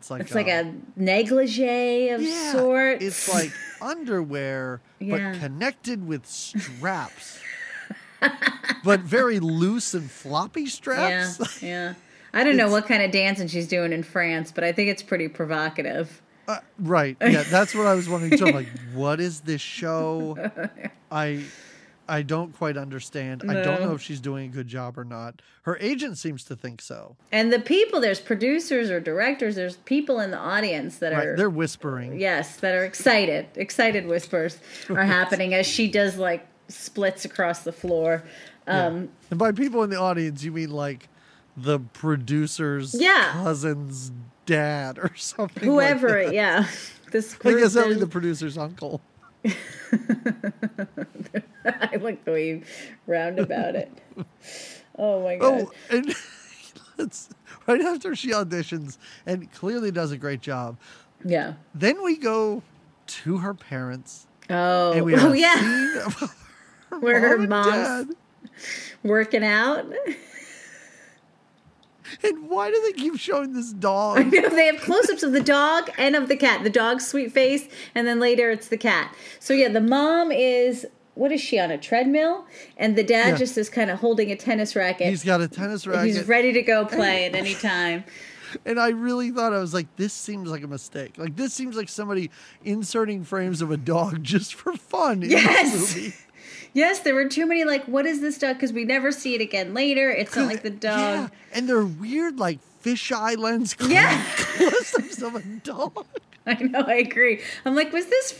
negligee of sorts. It's like underwear, but connected with straps. But very loose and floppy straps. Yeah. I don't know what kind of dancing she's doing in France, but I think it's pretty provocative. Right. Yeah, that's what I was wondering too. I'm like, what is this show? I don't quite understand. No. I don't know if she's doing a good job or not. Her agent seems to think so. And the people, there's producers or directors, there's people in the audience that are... They're whispering. Yes, that are excited. Excited whispers are happening as she does like splits across the floor. And by people in the audience, you mean like the producer's cousin's dad or something. Whoever, like that. This I guess that'd be the producer's uncle. I like the way you round about it. Oh my god. Oh, and right after she auditions and clearly does a great job. Yeah. Then we go to her parents. Oh. And we have a scene of where her mom's working out. And why do they keep showing this dog? I know, they have close-ups of the dog and of the cat. The dog's sweet face, and then later it's the cat. So the mom is, what is she, on a treadmill? And the dad just is kind of holding a tennis racket. He's got a tennis racket. He's ready to go play at any time. And I really thought, I was like, this seems like a mistake. Like, this seems like somebody inserting frames of a dog just for fun in this movie. Yes, there were too many, like, what is this dog? Because we never see it again later. It's not like the dog. Yeah, and they're weird, like, fisheye lens close-ups of a dog. I know, I agree. I'm like, was this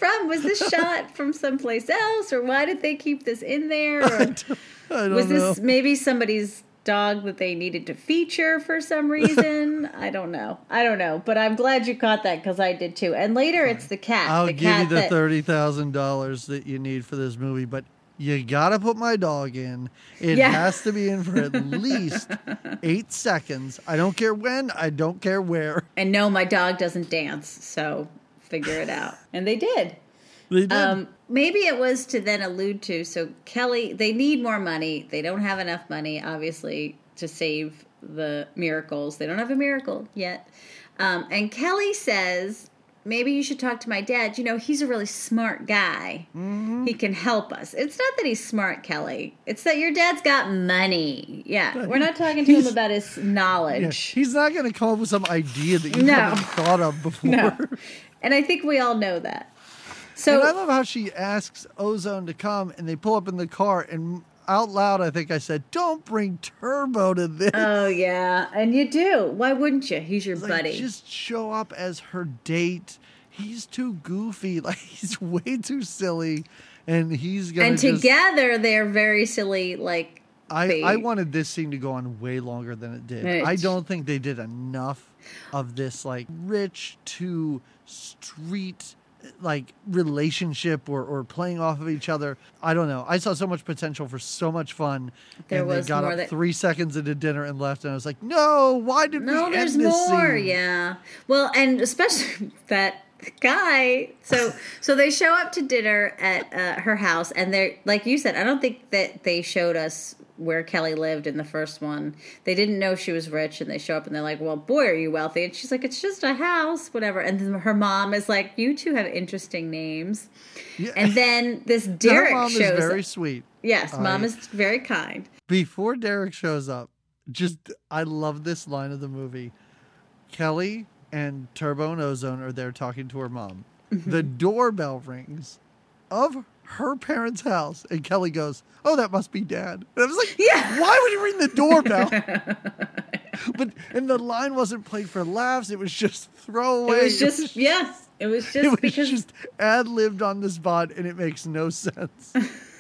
shot from someplace else? Or why did they keep this in there? Or I don't was know. this maybe somebody's dog that they needed to feature for some reason? I don't know. But I'm glad you caught that because I did too. And later it's the cat. I'll give you the $30,000 that you need for this movie, but you gotta put my dog in. It has to be in for at least 8 seconds. I don't care when. I don't care where. And no, my dog doesn't dance, so figure it out. And they did. They did. Maybe it was to then allude to, so Kelly, they need more money. They don't have enough money, obviously, to save the miracles. They don't have a miracle yet. And Kelly says, maybe you should talk to my dad. You know, he's a really smart guy. Mm-hmm. He can help us. It's not that he's smart, Kelly. It's that your dad's got money. Yeah, we're not talking to him about his knowledge. Yeah, he's not going to come up with some idea that you haven't thought of before. No. And I think we all know that. So, and I love how she asks Ozone to come, and they pull up in the car, and out loud, I think I said, "Don't bring Turbo to this." Oh, yeah. And you do. Why wouldn't you? He's your buddy. Just show up as her date. He's too goofy. Like, he's way too silly. And he's going to together, they're very silly, like... I wanted this scene to go on way longer than it did. I don't think they did enough of this, like, rich to street... like relationship or playing off of each other. I don't know. I saw so much potential for so much fun. They got up 3 seconds into dinner and left, and I was like, no, why did we end this scene? No, there's more. Yeah. Well, and especially that guy. So they show up to dinner at her house, and they're, like you said, I don't think that they showed us where Kelly lived in the first one. They didn't know she was rich, and they show up and they're like, well, boy, are you wealthy? And she's like, it's just a house, whatever. And then her mom is like, you two have interesting names. Yeah. And then this Derek mom shows is very up. Sweet. Yes, mom is very kind. Before Derek shows up, I love this line of the movie. Kelly and Turbo and Ozone are there talking to her mom. The doorbell rings of her parents' house, and Kelly goes, oh, that must be Dad. And I was like, why would you ring the doorbell? And the line wasn't played for laughs. It was just throwaway. It was just because... just ad-libbed on the spot, and it makes no sense.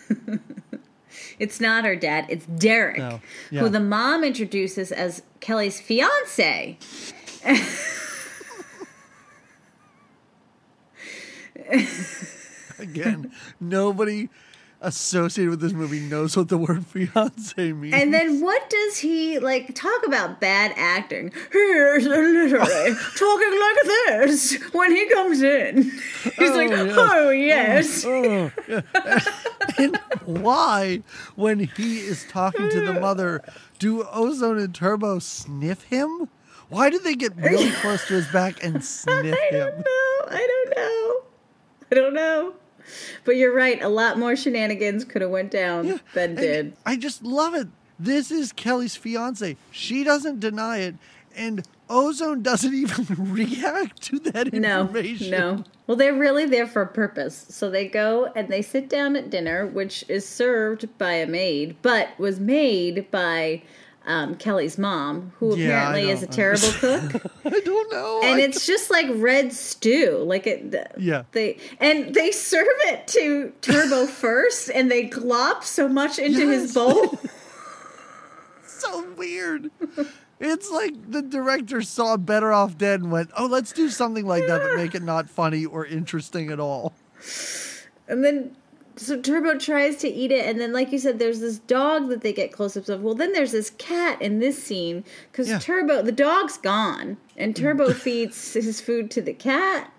It's not her dad. It's Derek, who the mom introduces as Kelly's fiancé. Again, nobody associated with this movie knows what the word fiance means. And then what does he, like, talk about bad acting? Here's literally talking like this when he comes in. He's yes. And why, when he is talking to the mother, do Ozone and Turbo sniff him? Why did they get really close to his back and sniff him? I don't know. But you're right. A lot more shenanigans could have went down than did. I just love it. This is Kelly's fiance. She doesn't deny it. And Ozone doesn't even react to that information. No. Well, they're really there for a purpose. So they go and they sit down at dinner, which is served by a maid, but was made by... Kelly's mom, who apparently is a terrible cook. I don't know. And it's just like red stew. Like they serve it to Turbo first, and they glop so much into his bowl. So weird. It's like the director saw Better Off Dead and went, oh, let's do something like that but make it not funny or interesting at all. And then... So Turbo tries to eat it, and then, like you said, there's this dog that they get close-ups of. Well, then there's this cat in this scene, because Turbo, the dog's gone, and Turbo feeds his food to the cat.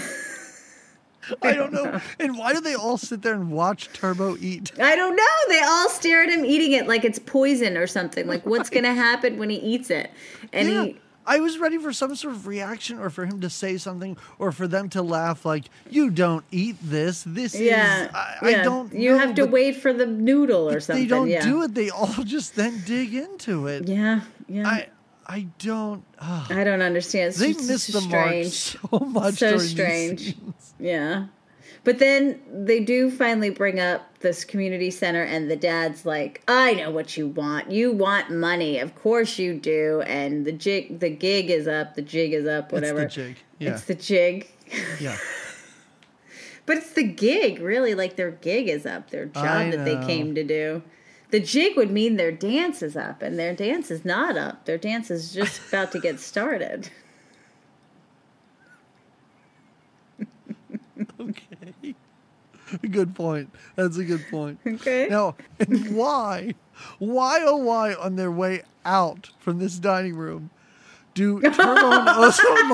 I don't know. And why do they all sit there and watch Turbo eat? I don't know. They all stare at him eating it like it's poison or something. Like, what's going to happen when he eats it? And I was ready for some sort of reaction, or for him to say something, or for them to laugh like, you don't eat this. This is... I don't know. You have to wait for the noodle or something. They don't do it. They all just then dig into it. Yeah. I don't understand. It's they just miss the strange. mark so much. So during these strange. scenes. Yeah. But then they do finally bring up this community center, and the dad's like, I know what you want. You want money. Of course you do. And the gig is up. The jig is up, whatever. It's the jig. Yeah. It's the jig. Yeah. But it's the gig, really. Like, their gig is up. Their job that they came to do. The jig would mean their dance is up, and their dance is not up. Their dance is just about to get started. Okay. Good point. That's a good point. Okay. Now, and why on their way out from this dining room do Turbo and Ozone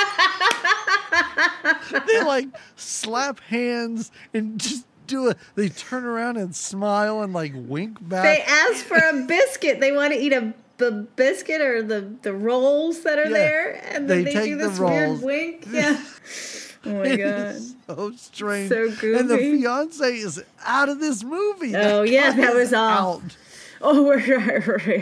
they like slap hands and just they turn around and smile and like wink back. They ask for a biscuit. They want to eat the biscuit or the rolls that are there, and then they do this weird wink. Yeah. Oh my God. So strange. So goofy. And the fiance is out of this movie. Oh, yeah, that was all. Out. Oh, we're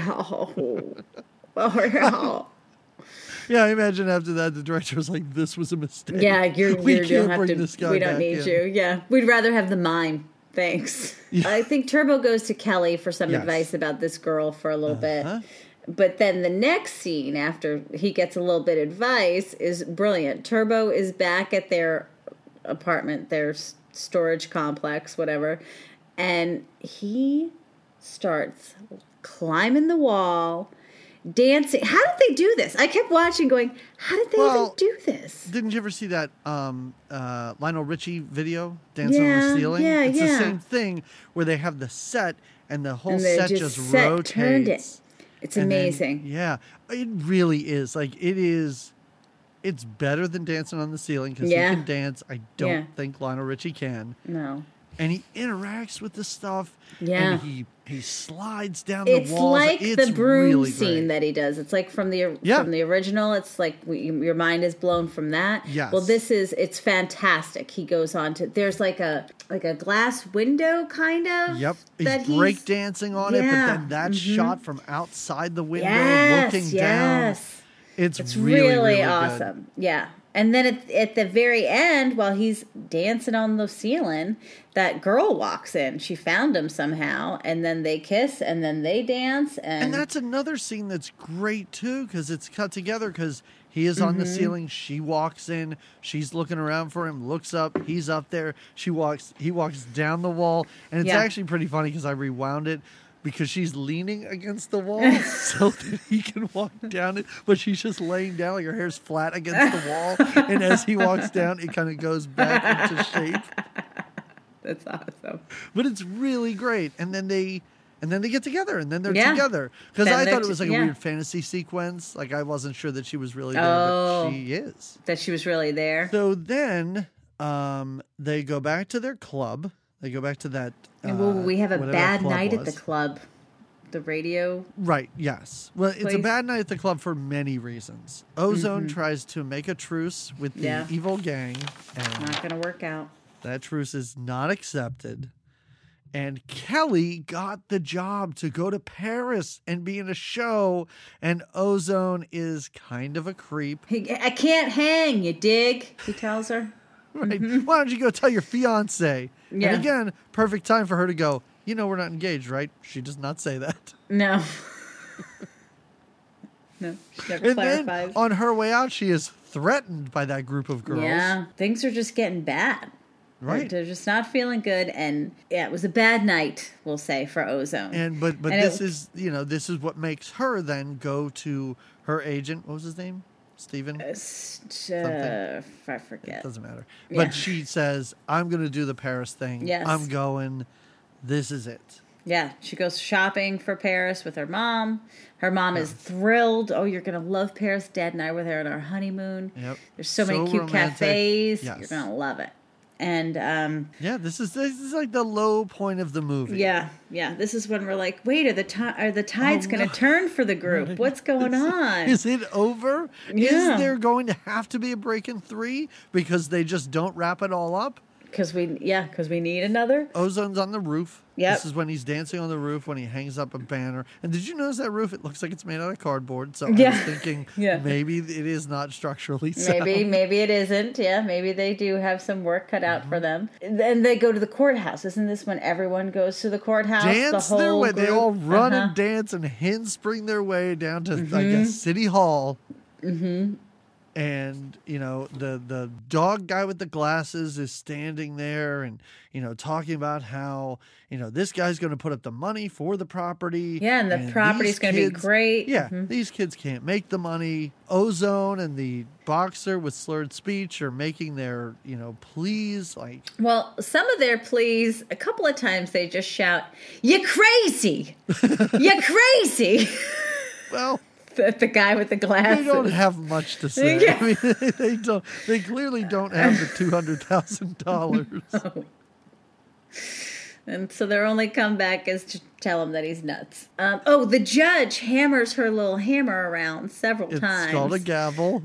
out. Yeah, I imagine after that the director was like, "This was a mistake. Yeah, we can't bring this guy we don't back need in." you. Yeah, we'd rather have the mime. Thanks. Yeah. I think Turbo goes to Kelly for some advice about this girl for a little bit. But then the next scene, after he gets a little bit of advice, is brilliant. Turbo is back at their apartment, their storage complex, whatever, and he starts climbing the wall, dancing. How did they do this? I kept watching going, how did they even do this? Didn't you ever see that Lionel Richie video, Dancing on the Ceiling? Yeah, it's the same thing where they have the set and the whole set just rotates. Turned it. It's amazing. Then, it really is. Like, it's better than Dancing on the Ceiling because he can dance. I don't think Lionel Richie can. No. And he interacts with the stuff. Yeah. And he slides down the walls. Like it's the broom really scene great. that he does. It's like from the original. It's like your mind is blown from that. Yes. Well, it's fantastic. He goes on to, there's like a glass window kind of. Yep. He's breakdancing on it, but then that shot from outside the window looking down. It's really awesome. Good. Yeah. And then at the very end, while he's dancing on the ceiling, that girl walks in. She found him somehow, and then they kiss, and then they dance. And that's another scene that's great, too, because it's cut together, because he is on the ceiling. She walks in. She's looking around for him, looks up. He's up there. He walks down the wall. And it's actually pretty funny, because I rewound it. Because she's leaning against the wall so that he can walk down it. But she's just laying down, like her hair's flat against the wall. And as he walks down, it kind of goes back into shape. That's awesome. But it's really great. And then they get together, and then they're together. Because I thought it was like a weird fantasy sequence. Like, I wasn't sure that she was really there, but she is. That she was really there. So then they go back to their club. They go back to that. We have a bad night at the club. The radio. Right, yes. Well, it's a bad night at the club for many reasons. Ozone tries to make a truce with the evil gang. And not going to work out. That truce is not accepted. And Kelly got the job to go to Paris and be in a show. And Ozone is kind of a creep. I can't hang, you dig? He tells her. Right. Why don't you go tell your fiance? Yeah. And again, perfect time for her to go, we're not engaged, right? She does not say that. No. No, she never clarifies. Then on her way out, she is threatened by that group of girls. Yeah, things are just getting bad. Right. They're just not feeling good. And it was a bad night, we'll say, for Ozone. But this is what makes her then go to her agent. What was his name? Steven? I forget. It doesn't matter. Yeah. But she says, I'm going to do the Paris thing. Yes. I'm going. This is it. Yeah. She goes shopping for Paris with her mom. Her mom is thrilled. Oh, you're going to love Paris. Dad and I were there on our honeymoon. Yep. There's so many cute romantic cafes. Yes. You're going to love it. And this is like the low point of the movie. Yeah. This is when we're like, wait, are the tides going to turn for the group? Right. What's going on? Is it over? Yeah. Is there going to have to be a break in 3 because they just don't wrap it all up? Because we need another. Ozone's on the roof. Yep. This is when he's dancing on the roof, when he hangs up a banner. And did you notice that roof? It looks like it's made out of cardboard. So I was thinking maybe it is not structurally sound. Maybe it isn't. Yeah, maybe they do have some work cut out for them. And they go to the courthouse. Isn't this when everyone goes to the courthouse? Dance their way. Group? They all run and dance and handspring their way down to, I guess, City Hall. Mm-hmm. And, the dog guy with the glasses is standing there and, talking about how, this guy's going to put up the money for the property. Yeah, and the property's going to be great. Yeah, these kids can't make the money. Ozone and the boxer with slurred speech are making their, pleas. Well, some of their pleas, a couple of times they just shout, "You're crazy! You're crazy!" Well... The guy with the glasses. They don't have much to say. Yeah. I mean, they don't. They clearly don't have the $200,000. No. And so their only comeback is to tell him that he's nuts. The judge hammers her little hammer around several times. It's called a gavel.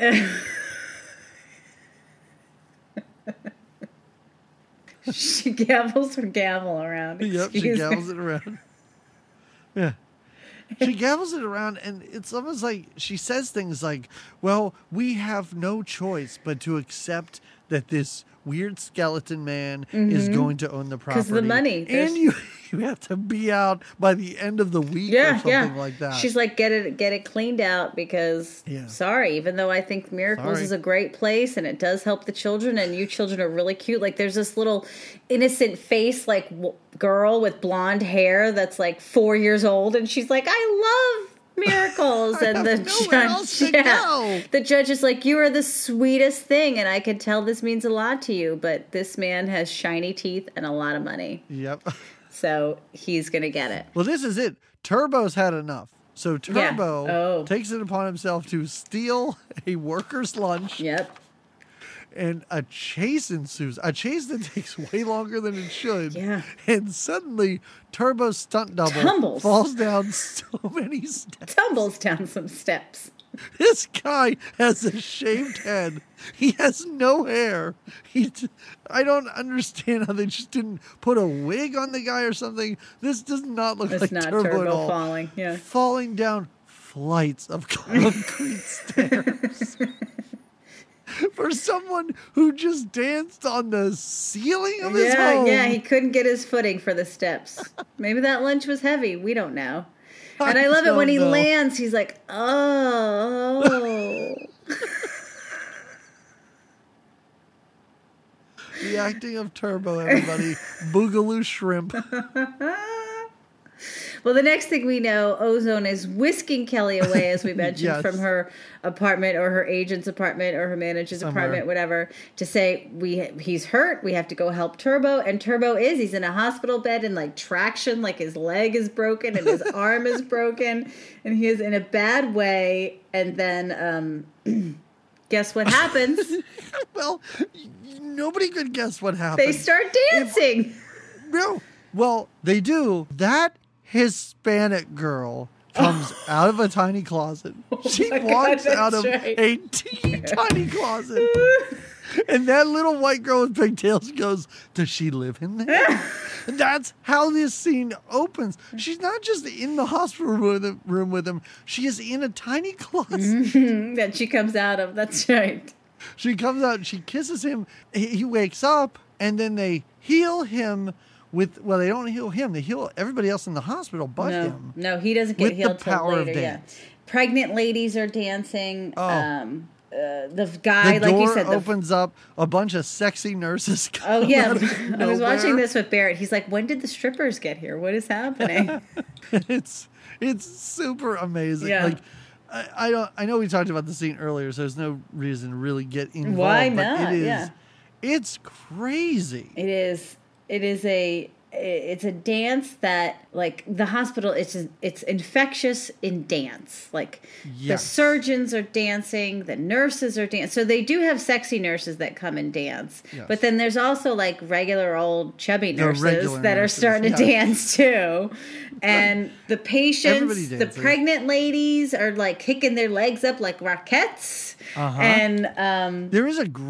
She gavels her gavel around. Yep, she gavels it around. Yeah. She gavels it around, and it's almost like she says things like, well, we have no choice but to accept that this weird skeleton man is going to own the property. Because of the money. And you have to be out by the end of the week or something like that. She's like, get it cleaned out because, sorry, even though I think Miracles is a great place and it does help the children and you children are really cute. Like there's this little innocent face, like girl with blonde hair that's like 4 years old. And she's like, I love Miracles. And the judge is like, you are the sweetest thing. And I can tell this means a lot to you, but this man has shiny teeth and a lot of money. Yep. So he's going to get it. Well, this is it. Turbo's had enough. So Turbo takes it upon himself to steal a worker's lunch. Yep. And a chase ensues. A chase that takes way longer than it should. Yeah. And suddenly, Turbo's stunt double falls down so many steps. Tumbles down some steps. This guy has a shaved head. He has no hair. I don't understand how they just didn't put a wig on the guy or something. This does not look like Turbo at all. Falling. Yeah. Falling down flights of concrete stairs. For someone who just danced on the ceiling of his home. Yeah, he couldn't get his footing for the steps. Maybe that lunch was heavy. We don't know. And I love it when he lands, he's like, oh. The acting of Turbo, everybody. Boogaloo shrimp. Well, the next thing we know, Ozone is whisking Kelly away, as we mentioned, from her apartment or her agent's apartment or her manager's apartment, whatever, to say he's hurt. We have to go help Turbo. And Turbo he's in a hospital bed in like traction, like his leg is broken and his arm is broken and he is in a bad way. And then guess what happens? Well, nobody could guess what happens. They start dancing. No. Well, they do. That Hispanic girl comes out of a tiny closet. She walks out of a teeny tiny closet. And that little white girl with pigtails goes, does she live in there? And that's how this scene opens. She's not just in the hospital room with him. She is in a tiny closet. That she comes out of. That's right. She comes out, she kisses him. He wakes up, and then they heal him. They don't heal him. They heal everybody else in the hospital but him. No, he doesn't get healed till later. With the power of dance. Yeah. Pregnant ladies are dancing. Oh. The guy, the like you said, opens up. A bunch of sexy nurses come Oh, yeah. I was watching this with Barrett. He's like, when did the strippers get here? What is happening? It's super amazing. Yeah. Like, I know we talked about the scene earlier, so there's no reason to really get involved. Why not? But it is, yeah. It's crazy. It is. It's a dance that, like, the hospital, it's infectious in dance. Like, the surgeons are dancing, the nurses are dancing. So they do have sexy nurses that come and dance. Yes. But then there's also, like, regular old chubby nurses that are starting to dance, too. And the patients, the pregnant ladies are, like, kicking their legs up like rockets. Uh-huh. And there is a great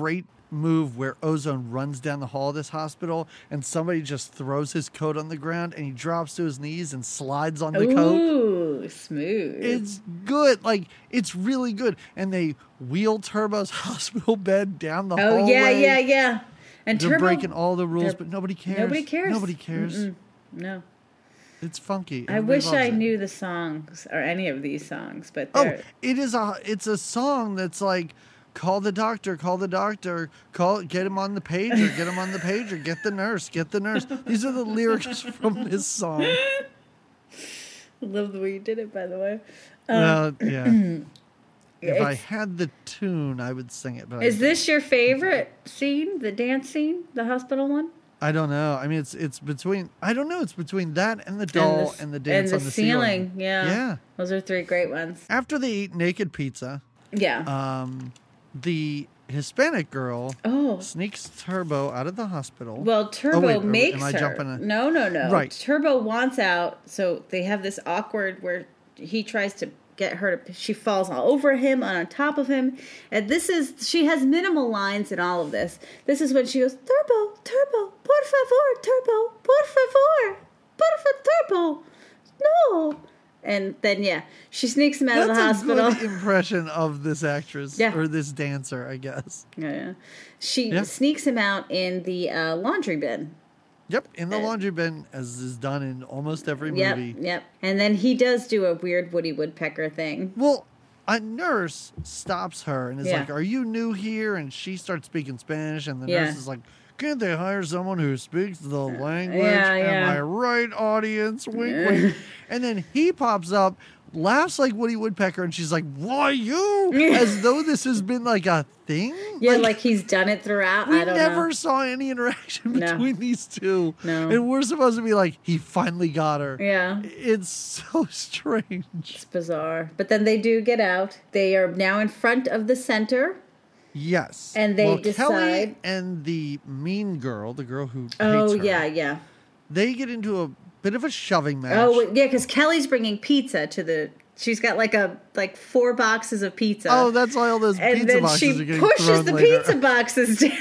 move where Ozone runs down the hall of this hospital and somebody just throws his coat on the ground and he drops to his knees and slides on the coat. Ooh, smooth. It's good. Like, it's really good. And they wheel Turbo's hospital bed down the hallway. Oh, yeah. And they're Turbo, breaking all the rules, but nobody cares. Nobody cares. Nobody cares. Mm-mm. No. It's funky. I Everybody wish loves I it. knew the songs or any of these songs, but it's a song that's like, call the doctor, get him on the pager, get the nurse. These are the lyrics from this song. I love the way you did it, by the way. Well, yeah. If I had the tune, I would sing it. But is this your favorite scene, the dance scene, the hospital one? I don't know. I mean, it's between. I don't know. It's between that and the doll and the dance on the ceiling. Yeah. Those are three great ones. After they eat naked pizza, the Hispanic girl sneaks Turbo out of the hospital. Well, Turbo makes her. Jumping No. Right. Turbo wants out, so they have this awkward where he tries to get her to. She falls all over him, on top of him, and she has minimal lines in all of this. This is when she goes, Turbo, por favor, Turbo, por favor, Turbo, no. And then, she sneaks him out of the hospital. That's a good impression of this actress, or this dancer, I guess. Yeah. She sneaks him out in the laundry bin. Yep, in the laundry bin, as is done in almost every movie. Yep. And then he does do a weird Woody Woodpecker thing. Well, a nurse stops her and is like, are you new here? And she starts speaking Spanish, and the nurse is like, can't they hire someone who speaks the language? Am I right, audience? Wink, wink. And then he pops up, laughs like Woody Woodpecker, and she's like, why you? As though this has been like a thing? Yeah, like he's done it throughout. We never saw any interaction between these two. No. And we're supposed to be like, he finally got her. Yeah. It's so strange. It's bizarre. But then they do get out. They are now in front of the center. Yes. And they decide. Kelly and the mean girl, the girl who hates her. Oh, yeah. They get into a bit of a shoving match. Oh, yeah, because Kelly's bringing pizza to the... She's got like 4 boxes of pizza. Oh, that's why all those pizza boxes are getting thrown later. And then she pushes the pizza boxes down.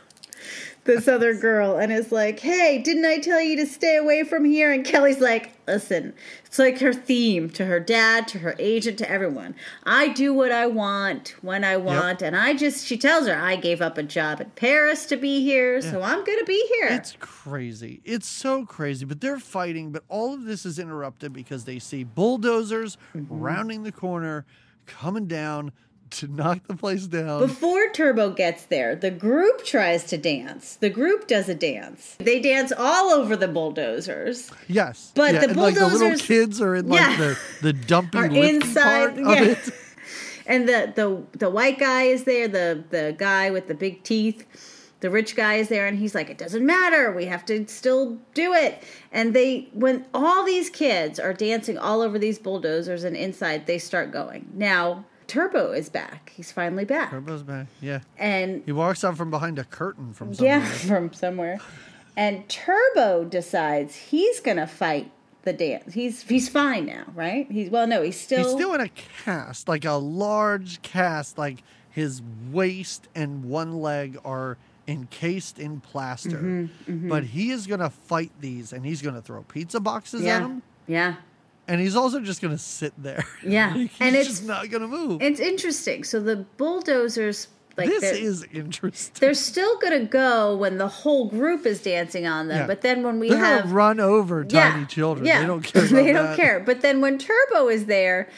This other girl, and is like, hey, didn't I tell you to stay away from here? And Kelly's like, listen, it's like her theme to her dad, to her agent, to everyone. I do what I want when I want, and she tells her, I gave up a job in Paris to be here, so I'm going to be here. It's crazy. It's so crazy, but they're fighting, but all of this is interrupted because they see bulldozers rounding the corner, coming down to knock the place down. Before Turbo gets there, the group tries to dance. The group does a dance. They dance all over the bulldozers. Yes. But the bulldozers... Like the little kids are in the dumpy lifty part of it. And the white guy is there, the guy with the big teeth. The rich guy is there, and he's like, it doesn't matter. We have to still do it. And when all these kids are dancing all over these bulldozers and inside, they start going. Now... Turbo is back. He's finally back. Turbo's back, yeah. And he walks out from behind a curtain from somewhere. Yeah, from somewhere. And Turbo decides he's going to fight the dance. He's fine now, right? He's still in a cast, like a large cast, like his waist and one leg are encased in plaster. But he is going to fight these, and he's going to throw pizza boxes at them. Yeah. And he's also just going to sit there. Yeah. He's just not going to move. It's interesting. So the bulldozers... this is interesting. They're still going to go when the whole group is dancing on them. Yeah. But then when they're going to run over tiny children. Yeah. They don't care about They don't care. But then when Turbo is there...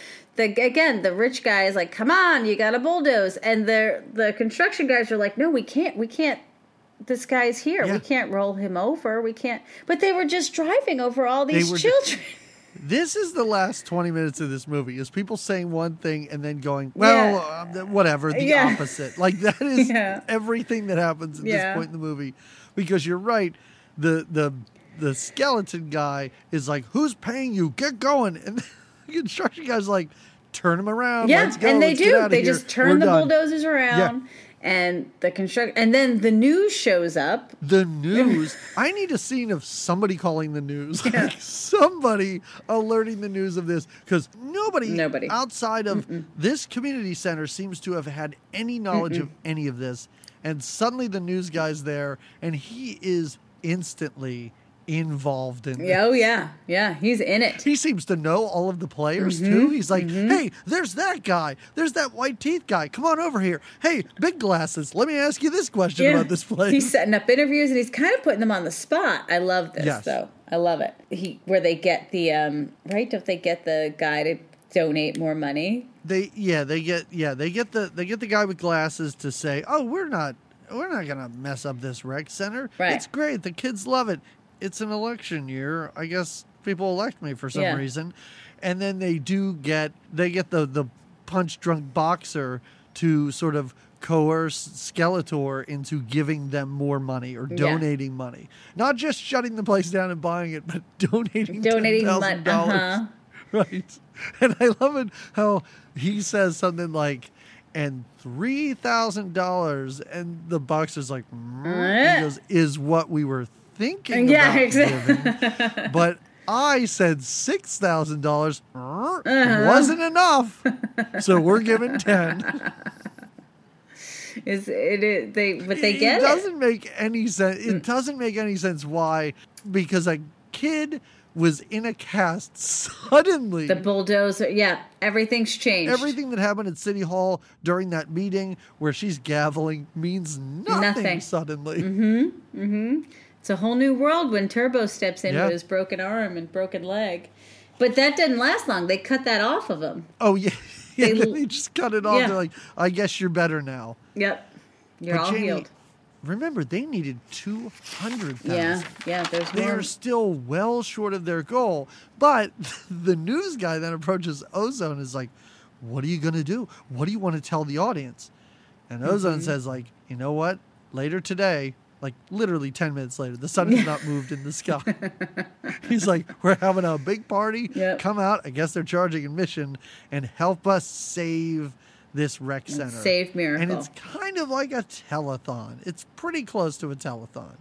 the rich guy is like, come on, you got to bulldoze. And the construction guys are like, no, we can't. This guy's here. Yeah. We can't roll him over. We can't. But they were just driving over all these children. This is the last 20 minutes of this movie, is people saying one thing and then going, whatever, the opposite. Like, that is everything that happens at this point in the movie. Because you're right, the skeleton guy is like, who's paying you? Get going. And the construction guy's like, turn him around. Yeah, let's go. And they let's do. They just turn the bulldozers around. and and then the news shows up. The news. I need a scene of somebody calling the news. Yeah. Like somebody alerting the news of this. Because nobody outside of this community center seems to have had any knowledge of any of this. And suddenly the news guy's there, and he is instantly involved in this. Oh, yeah, he's in it. He seems to know all of the players, too. He's like, hey, there's that guy. There's that white teeth guy. Come on over here. Hey, big glasses. Let me ask you this question about this place. He's setting up interviews, and he's kind of putting them on the spot. I love this, though. I love it. Where they get the, right? Don't they get the guy to donate more money? They get the guy with glasses to say, oh, we're not going to mess up this rec center. Right. It's great. The kids love it. It's an election year. I guess people elect me for some reason. And then they get the punch drunk boxer to sort of coerce Skeletor into giving them more money or donating money. Not just shutting the place down and buying it, but donating $10,000. Right. And I love it how he says something like, and $3,000, and the boxer's like, he goes, is what we were thinking about exactly. But I said $6,000 wasn't enough, so we're giving 10. It doesn't make any sense. It doesn't make any sense why, because a kid was in a cast suddenly. The bulldozer, everything's changed. Everything that happened at City Hall during that meeting where she's gaveling means nothing suddenly. It's a whole new world when Turbo steps in with his broken arm and broken leg. But that didn't last long. They cut that off of him. Oh, yeah. They just cut it off. Yeah. They're like, I guess you're better now. Yep. You're all healed. Remember, they needed 200,000. Yeah, there's more. They are still well short of their goal. But the news guy then approaches Ozone and is like, what are you going to do? What do you want to tell the audience? And Ozone says, like, you know what? Later today, like literally 10 minutes later, the sun has not moved in the sky. He's like, we're having a big party. Yep. Come out. I guess they're charging admission and help us save this rec center. Save Miracle. And it's kind of like a telethon. It's pretty close to a telethon.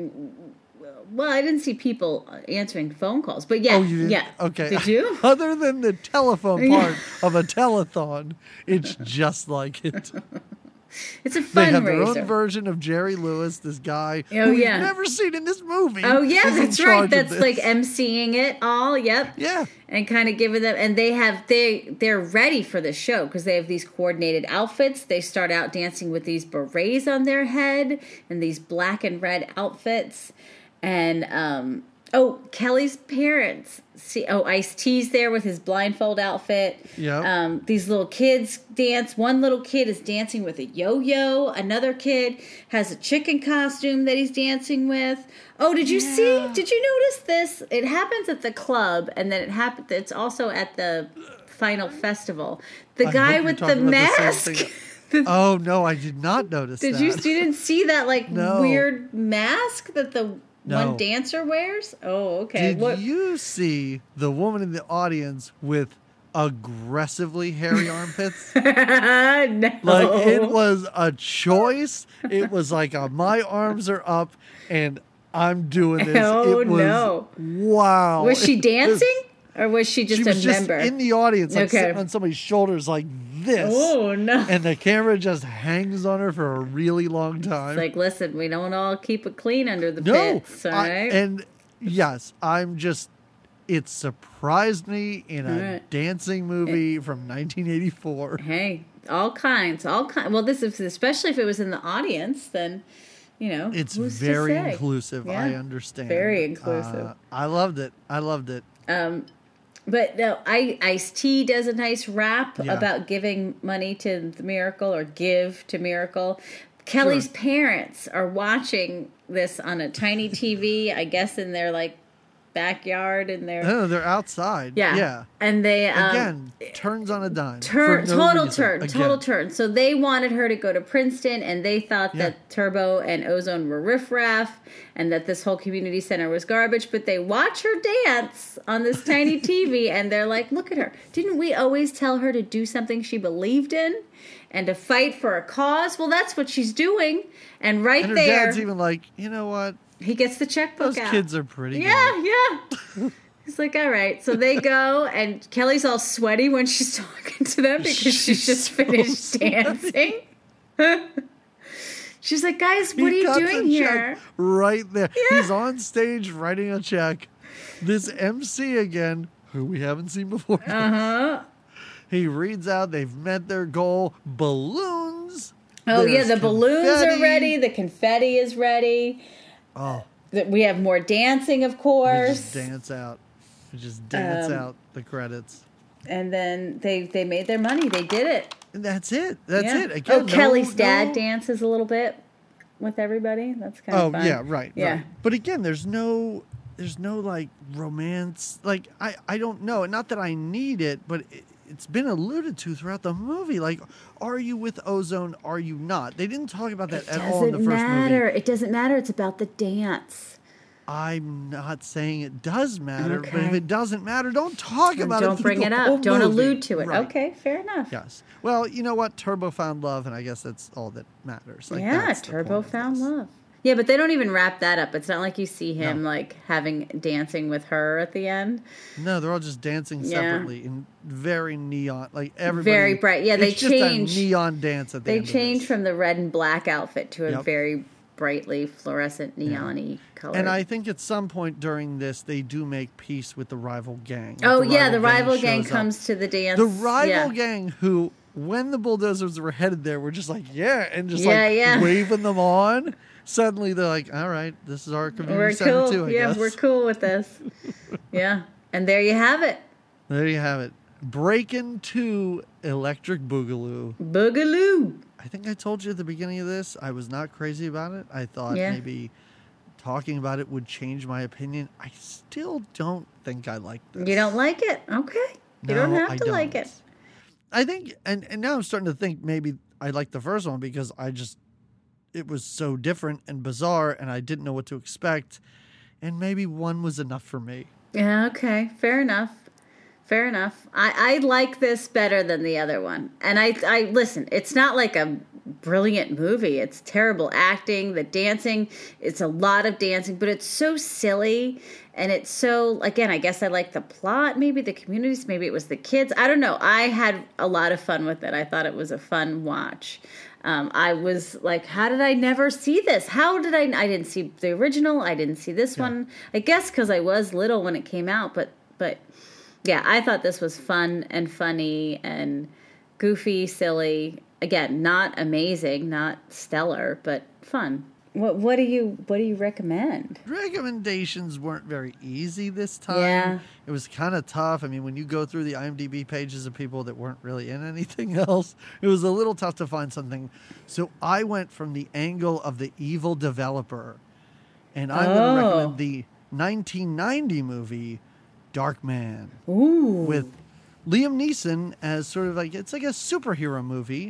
Well, I didn't see people answering phone calls, but yeah. Oh, you didn't? Yeah. Okay. Did you? Other than the telephone part of a telethon, it's just like it. It's a fundraiser. They have their own version of Jerry Lewis, this guy who we've never seen in this movie. Oh, yeah, that's right. That's like emceeing it all. Yep. Yeah. And kind of giving them, and they're ready for the show because they have these coordinated outfits. They start out dancing with these berets on their head and these black and red outfits. And, Kelly's parents. Ice-T's there with his blindfold outfit. Yeah. These little kids dance. One little kid is dancing with a yo-yo. Another kid has a chicken costume that he's dancing with. Oh, did you see? Did you notice this? It happens at the club, and then it's also at the final festival. The guy with the mask. Oh, no, I did not notice that. You didn't see that, weird mask that the one dancer wears? Oh, okay. Did you see the woman in the audience with aggressively hairy armpits? No. Like, it was a choice. It was like, my arms are up, and I'm doing this. Oh, it was, wow. Was she dancing? Or was she just a member? Just in the audience, sitting on somebody's shoulders like this. Oh, no. And the camera just hangs on her for a really long time. It's like, listen, we don't all keep it clean under the pits, all right? And yes, it surprised me in a dancing movie from 1984. Hey, all kinds. Well, this is, especially if it was in the audience, then, it's very inclusive. Yeah. I understand. Very inclusive. I loved it. But no, Ice-T does a nice rap about giving money to the Miracle or give to Miracle. Kelly's parents are watching this on a tiny TV, I guess in their backyard in their... No, they're outside. Yeah. And they... Again, turns on a dime. Total turn. So they wanted her to go to Princeton, and they thought that Turbo and Ozone were riffraff, and that this whole community center was garbage, but they watch her dance on this tiny TV, and they're like, look at her. Didn't we always tell her to do something she believed in? And to fight for a cause? Well, that's what she's doing. And her dad's even like, you know what? He gets the checkbook out. Those kids are pretty good. Yeah. He's like, all right. So they go, and Kelly's all sweaty when she's talking to them because she's just finished dancing. She's like, guys, what are you doing here? Right there. Yeah. He's on stage writing a check. This MC again, who we haven't seen before. He reads out, they've met their goal. Balloons. Oh, yeah, the balloons are ready. The confetti is ready. Oh. We have more dancing, of course. We just dance out the credits. And then they made their money. They did it. And that's it. Again, Kelly's dad dances a little bit with everybody. That's kind of fun. Oh, yeah, right. But again, there's no like romance. Like, I don't know. Not that I need it, but it's been alluded to throughout the movie. Like, are you with Ozone? Are you not? They didn't talk about that at all in the first movie. It doesn't matter. It's about the dance. I'm not saying it does matter, but if it doesn't matter, don't talk about it. Don't bring it up. Don't allude to it. Right. Okay, fair enough. Yes. Well, you know what? Turbo found love, and I guess that's all that matters. Like, Turbo found love. Yeah, but they don't even wrap that up. It's not like you see him like dancing with her at the end. No, they're all just dancing separately in very neon, like everybody. Very bright. Yeah, they change. Just a neon dance at the end. They change from the red and black outfit to a very brightly fluorescent neon-y color. And I think at some point during this, they do make peace with the rival gang. The rival gang comes to the dance. The rival gang who, when the bulldozers were headed there, were just like, and just waving them on. Suddenly they're like, all right, this is our community center too, I guess. We're cool with this. And there you have it. Breakin' 2 Electric Boogaloo. I think I told you at the beginning of this, I was not crazy about it. I thought maybe talking about it would change my opinion. I still don't think I like this. You don't like it? Okay. You don't have to like it. I think, and now I'm starting to think maybe I like the first one because it was so different and bizarre and I didn't know what to expect. And maybe one was enough for me. Yeah, okay. Fair enough. I like this better than the other one. And I listen, it's not like a brilliant movie. It's terrible acting. The dancing, it's a lot of dancing, but it's so silly. And it's so, again, I guess I like the plot, maybe the communities, maybe it was the kids. I don't know. I had a lot of fun with it. I thought it was a fun watch. I was like, how did I never see this? I didn't see the original. I didn't see this one. I guess because I was little when it came out. But yeah, I thought this was fun and funny and goofy, silly. Again, not amazing, not stellar, but fun. What do you recommend? Recommendations weren't very easy this time. Yeah. It was kind of tough. I mean, when you go through the IMDb pages of people that weren't really in anything else, it was a little tough to find something. So I went from the angle of the evil developer, and I'm going to recommend the 1990 movie Darkman. Ooh. With Liam Neeson as sort of it's like a superhero movie,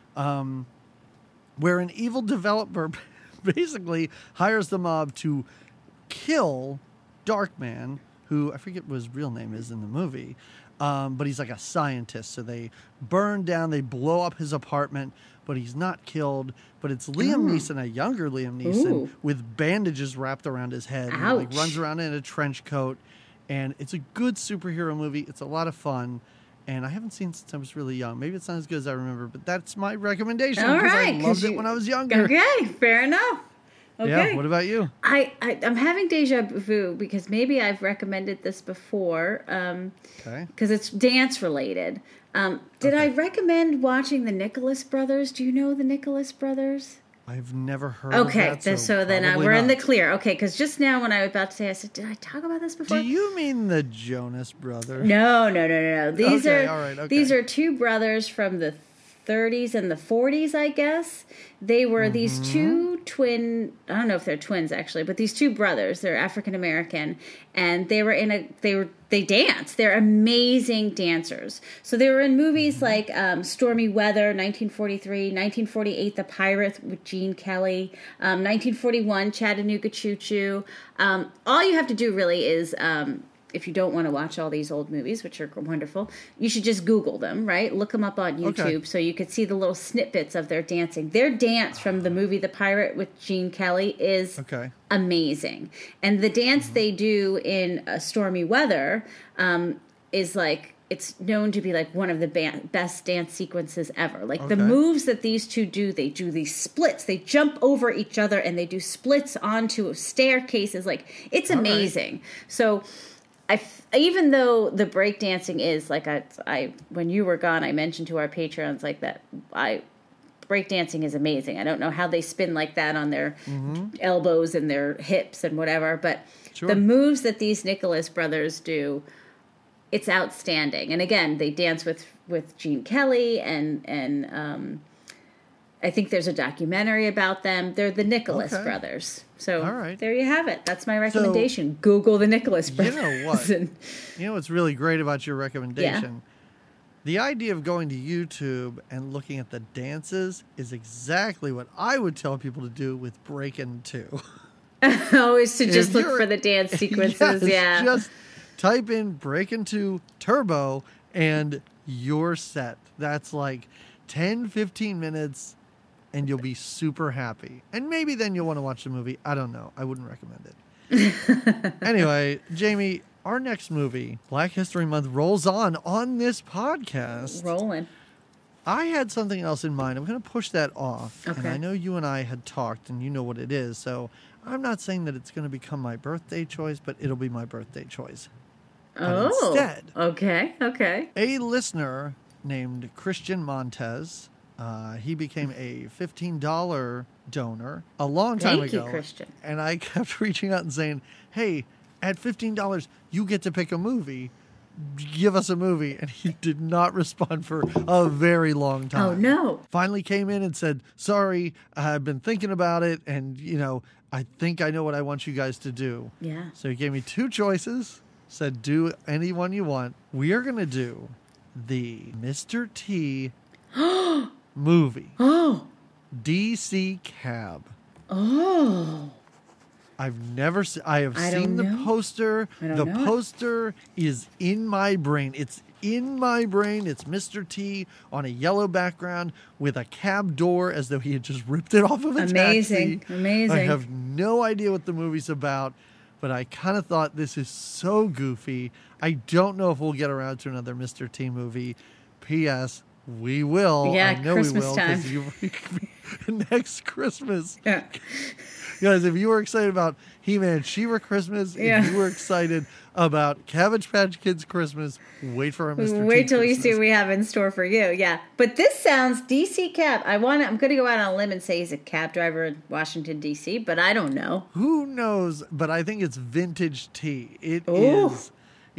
where an evil developer basically hires the mob to kill Darkman, who I forget what his real name is in the movie, but he's like a scientist. So they burn down, they blow up his apartment, but he's not killed. But it's Liam Neeson, a younger Liam Neeson, with bandages wrapped around his head. Ouch. And he runs around in a trench coat. And it's a good superhero movie. It's a lot of fun. And I haven't seen it since I was really young. Maybe it's not as good as I remember, but that's my recommendation because I loved it when I was younger. Okay, fair enough. Okay. Yeah, what about you? I'm having deja vu because maybe I've recommended this before because it's dance related. Did I recommend watching the Nicholas Brothers? Do you know the Nicholas Brothers? I've never heard of that. Okay, so then we're in the clear. Okay, because just now when I was about to say, I said, did I talk about this before? Do you mean the Jonas Brothers? No. These are These are two brothers from the 30s and the 40s, I guess. They were these two twin, I don't know if they're twins actually, but these two brothers, they're African American, and they dance. They're amazing dancers. So they were in movies like Stormy Weather, 1943, 1948, The Pirate with Gene Kelly, 1941, Chattanooga Choo Choo. All you have to do really is, if you don't want to watch all these old movies, which are wonderful, you should just Google them, right? Look them up on YouTube so you could see the little snippets of their dancing. Their dance from the movie The Pirate with Gene Kelly is amazing. And the dance they do in Stormy Weather is like, it's known to be like one of the best dance sequences ever. Like the moves that these two do, they do these splits. They jump over each other and they do splits onto staircases. Like, it's amazing. So even though the breakdancing is like I when you were gone, I mentioned to our Patreons like that breakdancing is amazing. I don't know how they spin like that on their elbows and their hips and whatever, but the moves that these Nicholas brothers do, it's outstanding. And again, they dance with Gene Kelly and I think there's a documentary about them. They're the Nicholas brothers. So there you have it. That's my recommendation. So, Google the Nicholas brothers. You know what? You know what's really great about your recommendation? Yeah. The idea of going to YouTube and looking at the dances is exactly what I would tell people to do with Breakin' 2. Always to just look for the dance sequences. Yes, just type in Breakin' 2 Turbo and you're set. That's like 10, 15 minutes. And you'll be super happy. And maybe then you'll want to watch the movie. I don't know. I wouldn't recommend it. Anyway, Jamie, our next movie, Black History Month, rolls on this podcast. Rolling. I had something else in mind. I'm going to push that off. Okay. And I know you and I had talked, and you know what it is. So I'm not saying that it's going to become my birthday choice, but it'll be my birthday choice. But instead, okay. A listener named Christian Montez... he became a $15 donor a long time ago. Thank you, Christian. And I kept reaching out and saying, hey, at $15, you get to pick a movie. Give us a movie. And he did not respond for a very long time. Oh, no. Finally came in and said, sorry, I've been thinking about it. And, I think I know what I want you guys to do. Yeah. So he gave me two choices, said, do any one you want. We are going to do the Mr. T movie. Oh. DC Cab. Oh. I've never seen... I have seen the poster. The poster is in my brain. It's in my brain. It's Mr. T on a yellow background with a cab door as though he had just ripped it off of a taxi. Amazing. I have no idea what the movie's about, but I kind of thought this is so goofy. I don't know if we'll get around to another Mr. T movie. P.S. We will. Yeah, I know Christmas we will. Time. Next Christmas. Yeah. Guys, if you were excited about He-Man She-Ra Christmas, if you were excited about Cabbage Patch Kids Christmas, wait for our Mr. Wait T till Christmas. you see what we have in store for you. Yeah. But this sounds DC Cab. I'm going to go out on a limb and say he's a cab driver in Washington, D.C., but I don't know. Who knows? But I think it's vintage T. It is,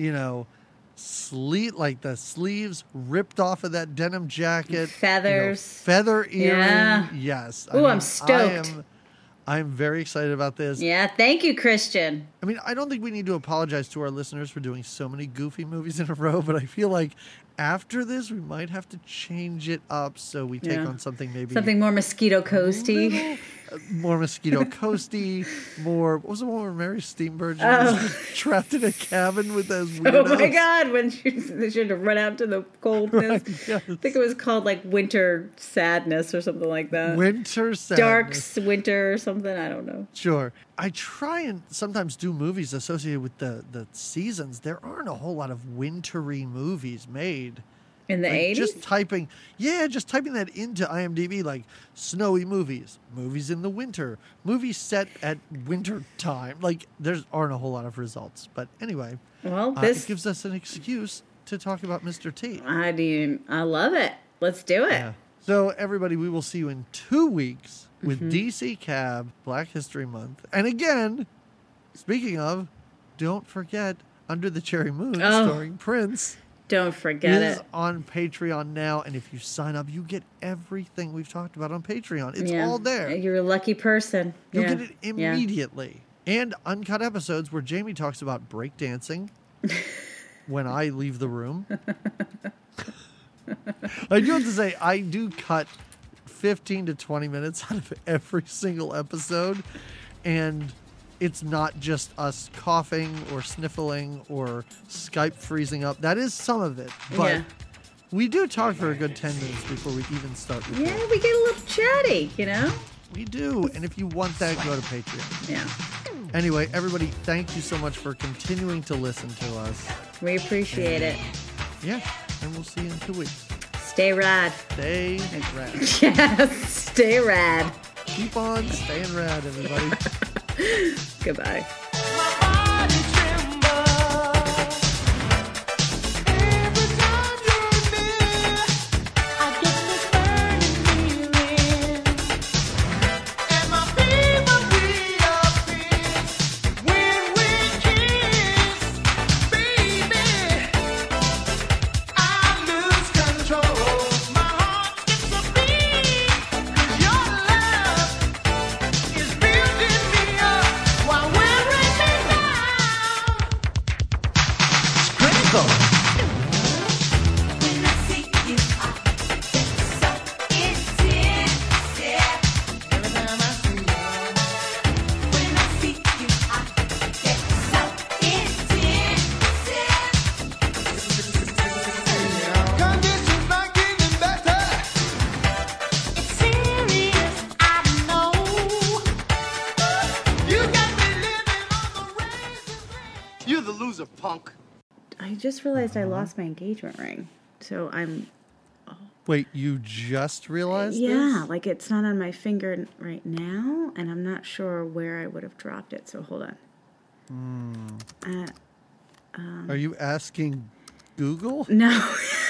like the sleeves ripped off of that denim jacket. Feathers. Feather earring. Yeah. Yes. I'm stoked. I'm very excited about this. Yeah, thank you, Christian. I mean, I don't think we need to apologize to our listeners for doing so many goofy movies in a row, but I feel like after this, we might have to change it up so we take on something more Mosquito Coasty. More Mosquito Coasty, more... What was the one where Mary Steenburgen was trapped in a cabin with those weirdos? Oh my God, when she had to run out to the coldness. Right, yes. I think it was called like Winter Sadness or something like that. Winter Sadness. Dark Winter or something, I don't know. Sure. I try and sometimes do movies associated with the seasons. There aren't a whole lot of wintry movies made. In the 80s? Just typing that into IMDb, like snowy movies in the winter, movies set at winter time. Like, there aren't a whole lot of results. But anyway, it gives us an excuse to talk about Mr. T. I love it. Let's do it. Yeah. So, everybody, we will see you in 2 weeks with DC Cab, Black History Month. And again, speaking of, don't forget Under the Cherry Moon, starring Prince. Don't forget is it. on Patreon now. And if you sign up, you get everything we've talked about on Patreon. It's all there. You're a lucky person. You'll get it immediately. And uncut episodes where Jamie talks about breakdancing when I leave the room. I do have to say, I do cut 15 to 20 minutes out of every single episode. And it's not just us coughing or sniffling or Skype freezing up. That is some of it. But we do talk for a good 10 minutes before we even start recording. Yeah, we get a little chatty, you know? We do. And if you want that, go to Patreon. Yeah. Anyway, everybody, thank you so much for continuing to listen to us. We appreciate it. Yeah, and we'll see you in 2 weeks. Stay rad. Stay rad. Yes, stay rad. Keep on staying rad, everybody. Goodbye. Punk. I just realized I lost my engagement ring. So I'm... Wait, you just realized this? Yeah, like it's not on my finger right now, and I'm not sure where I would have dropped it. So hold on. Are you asking Google? No.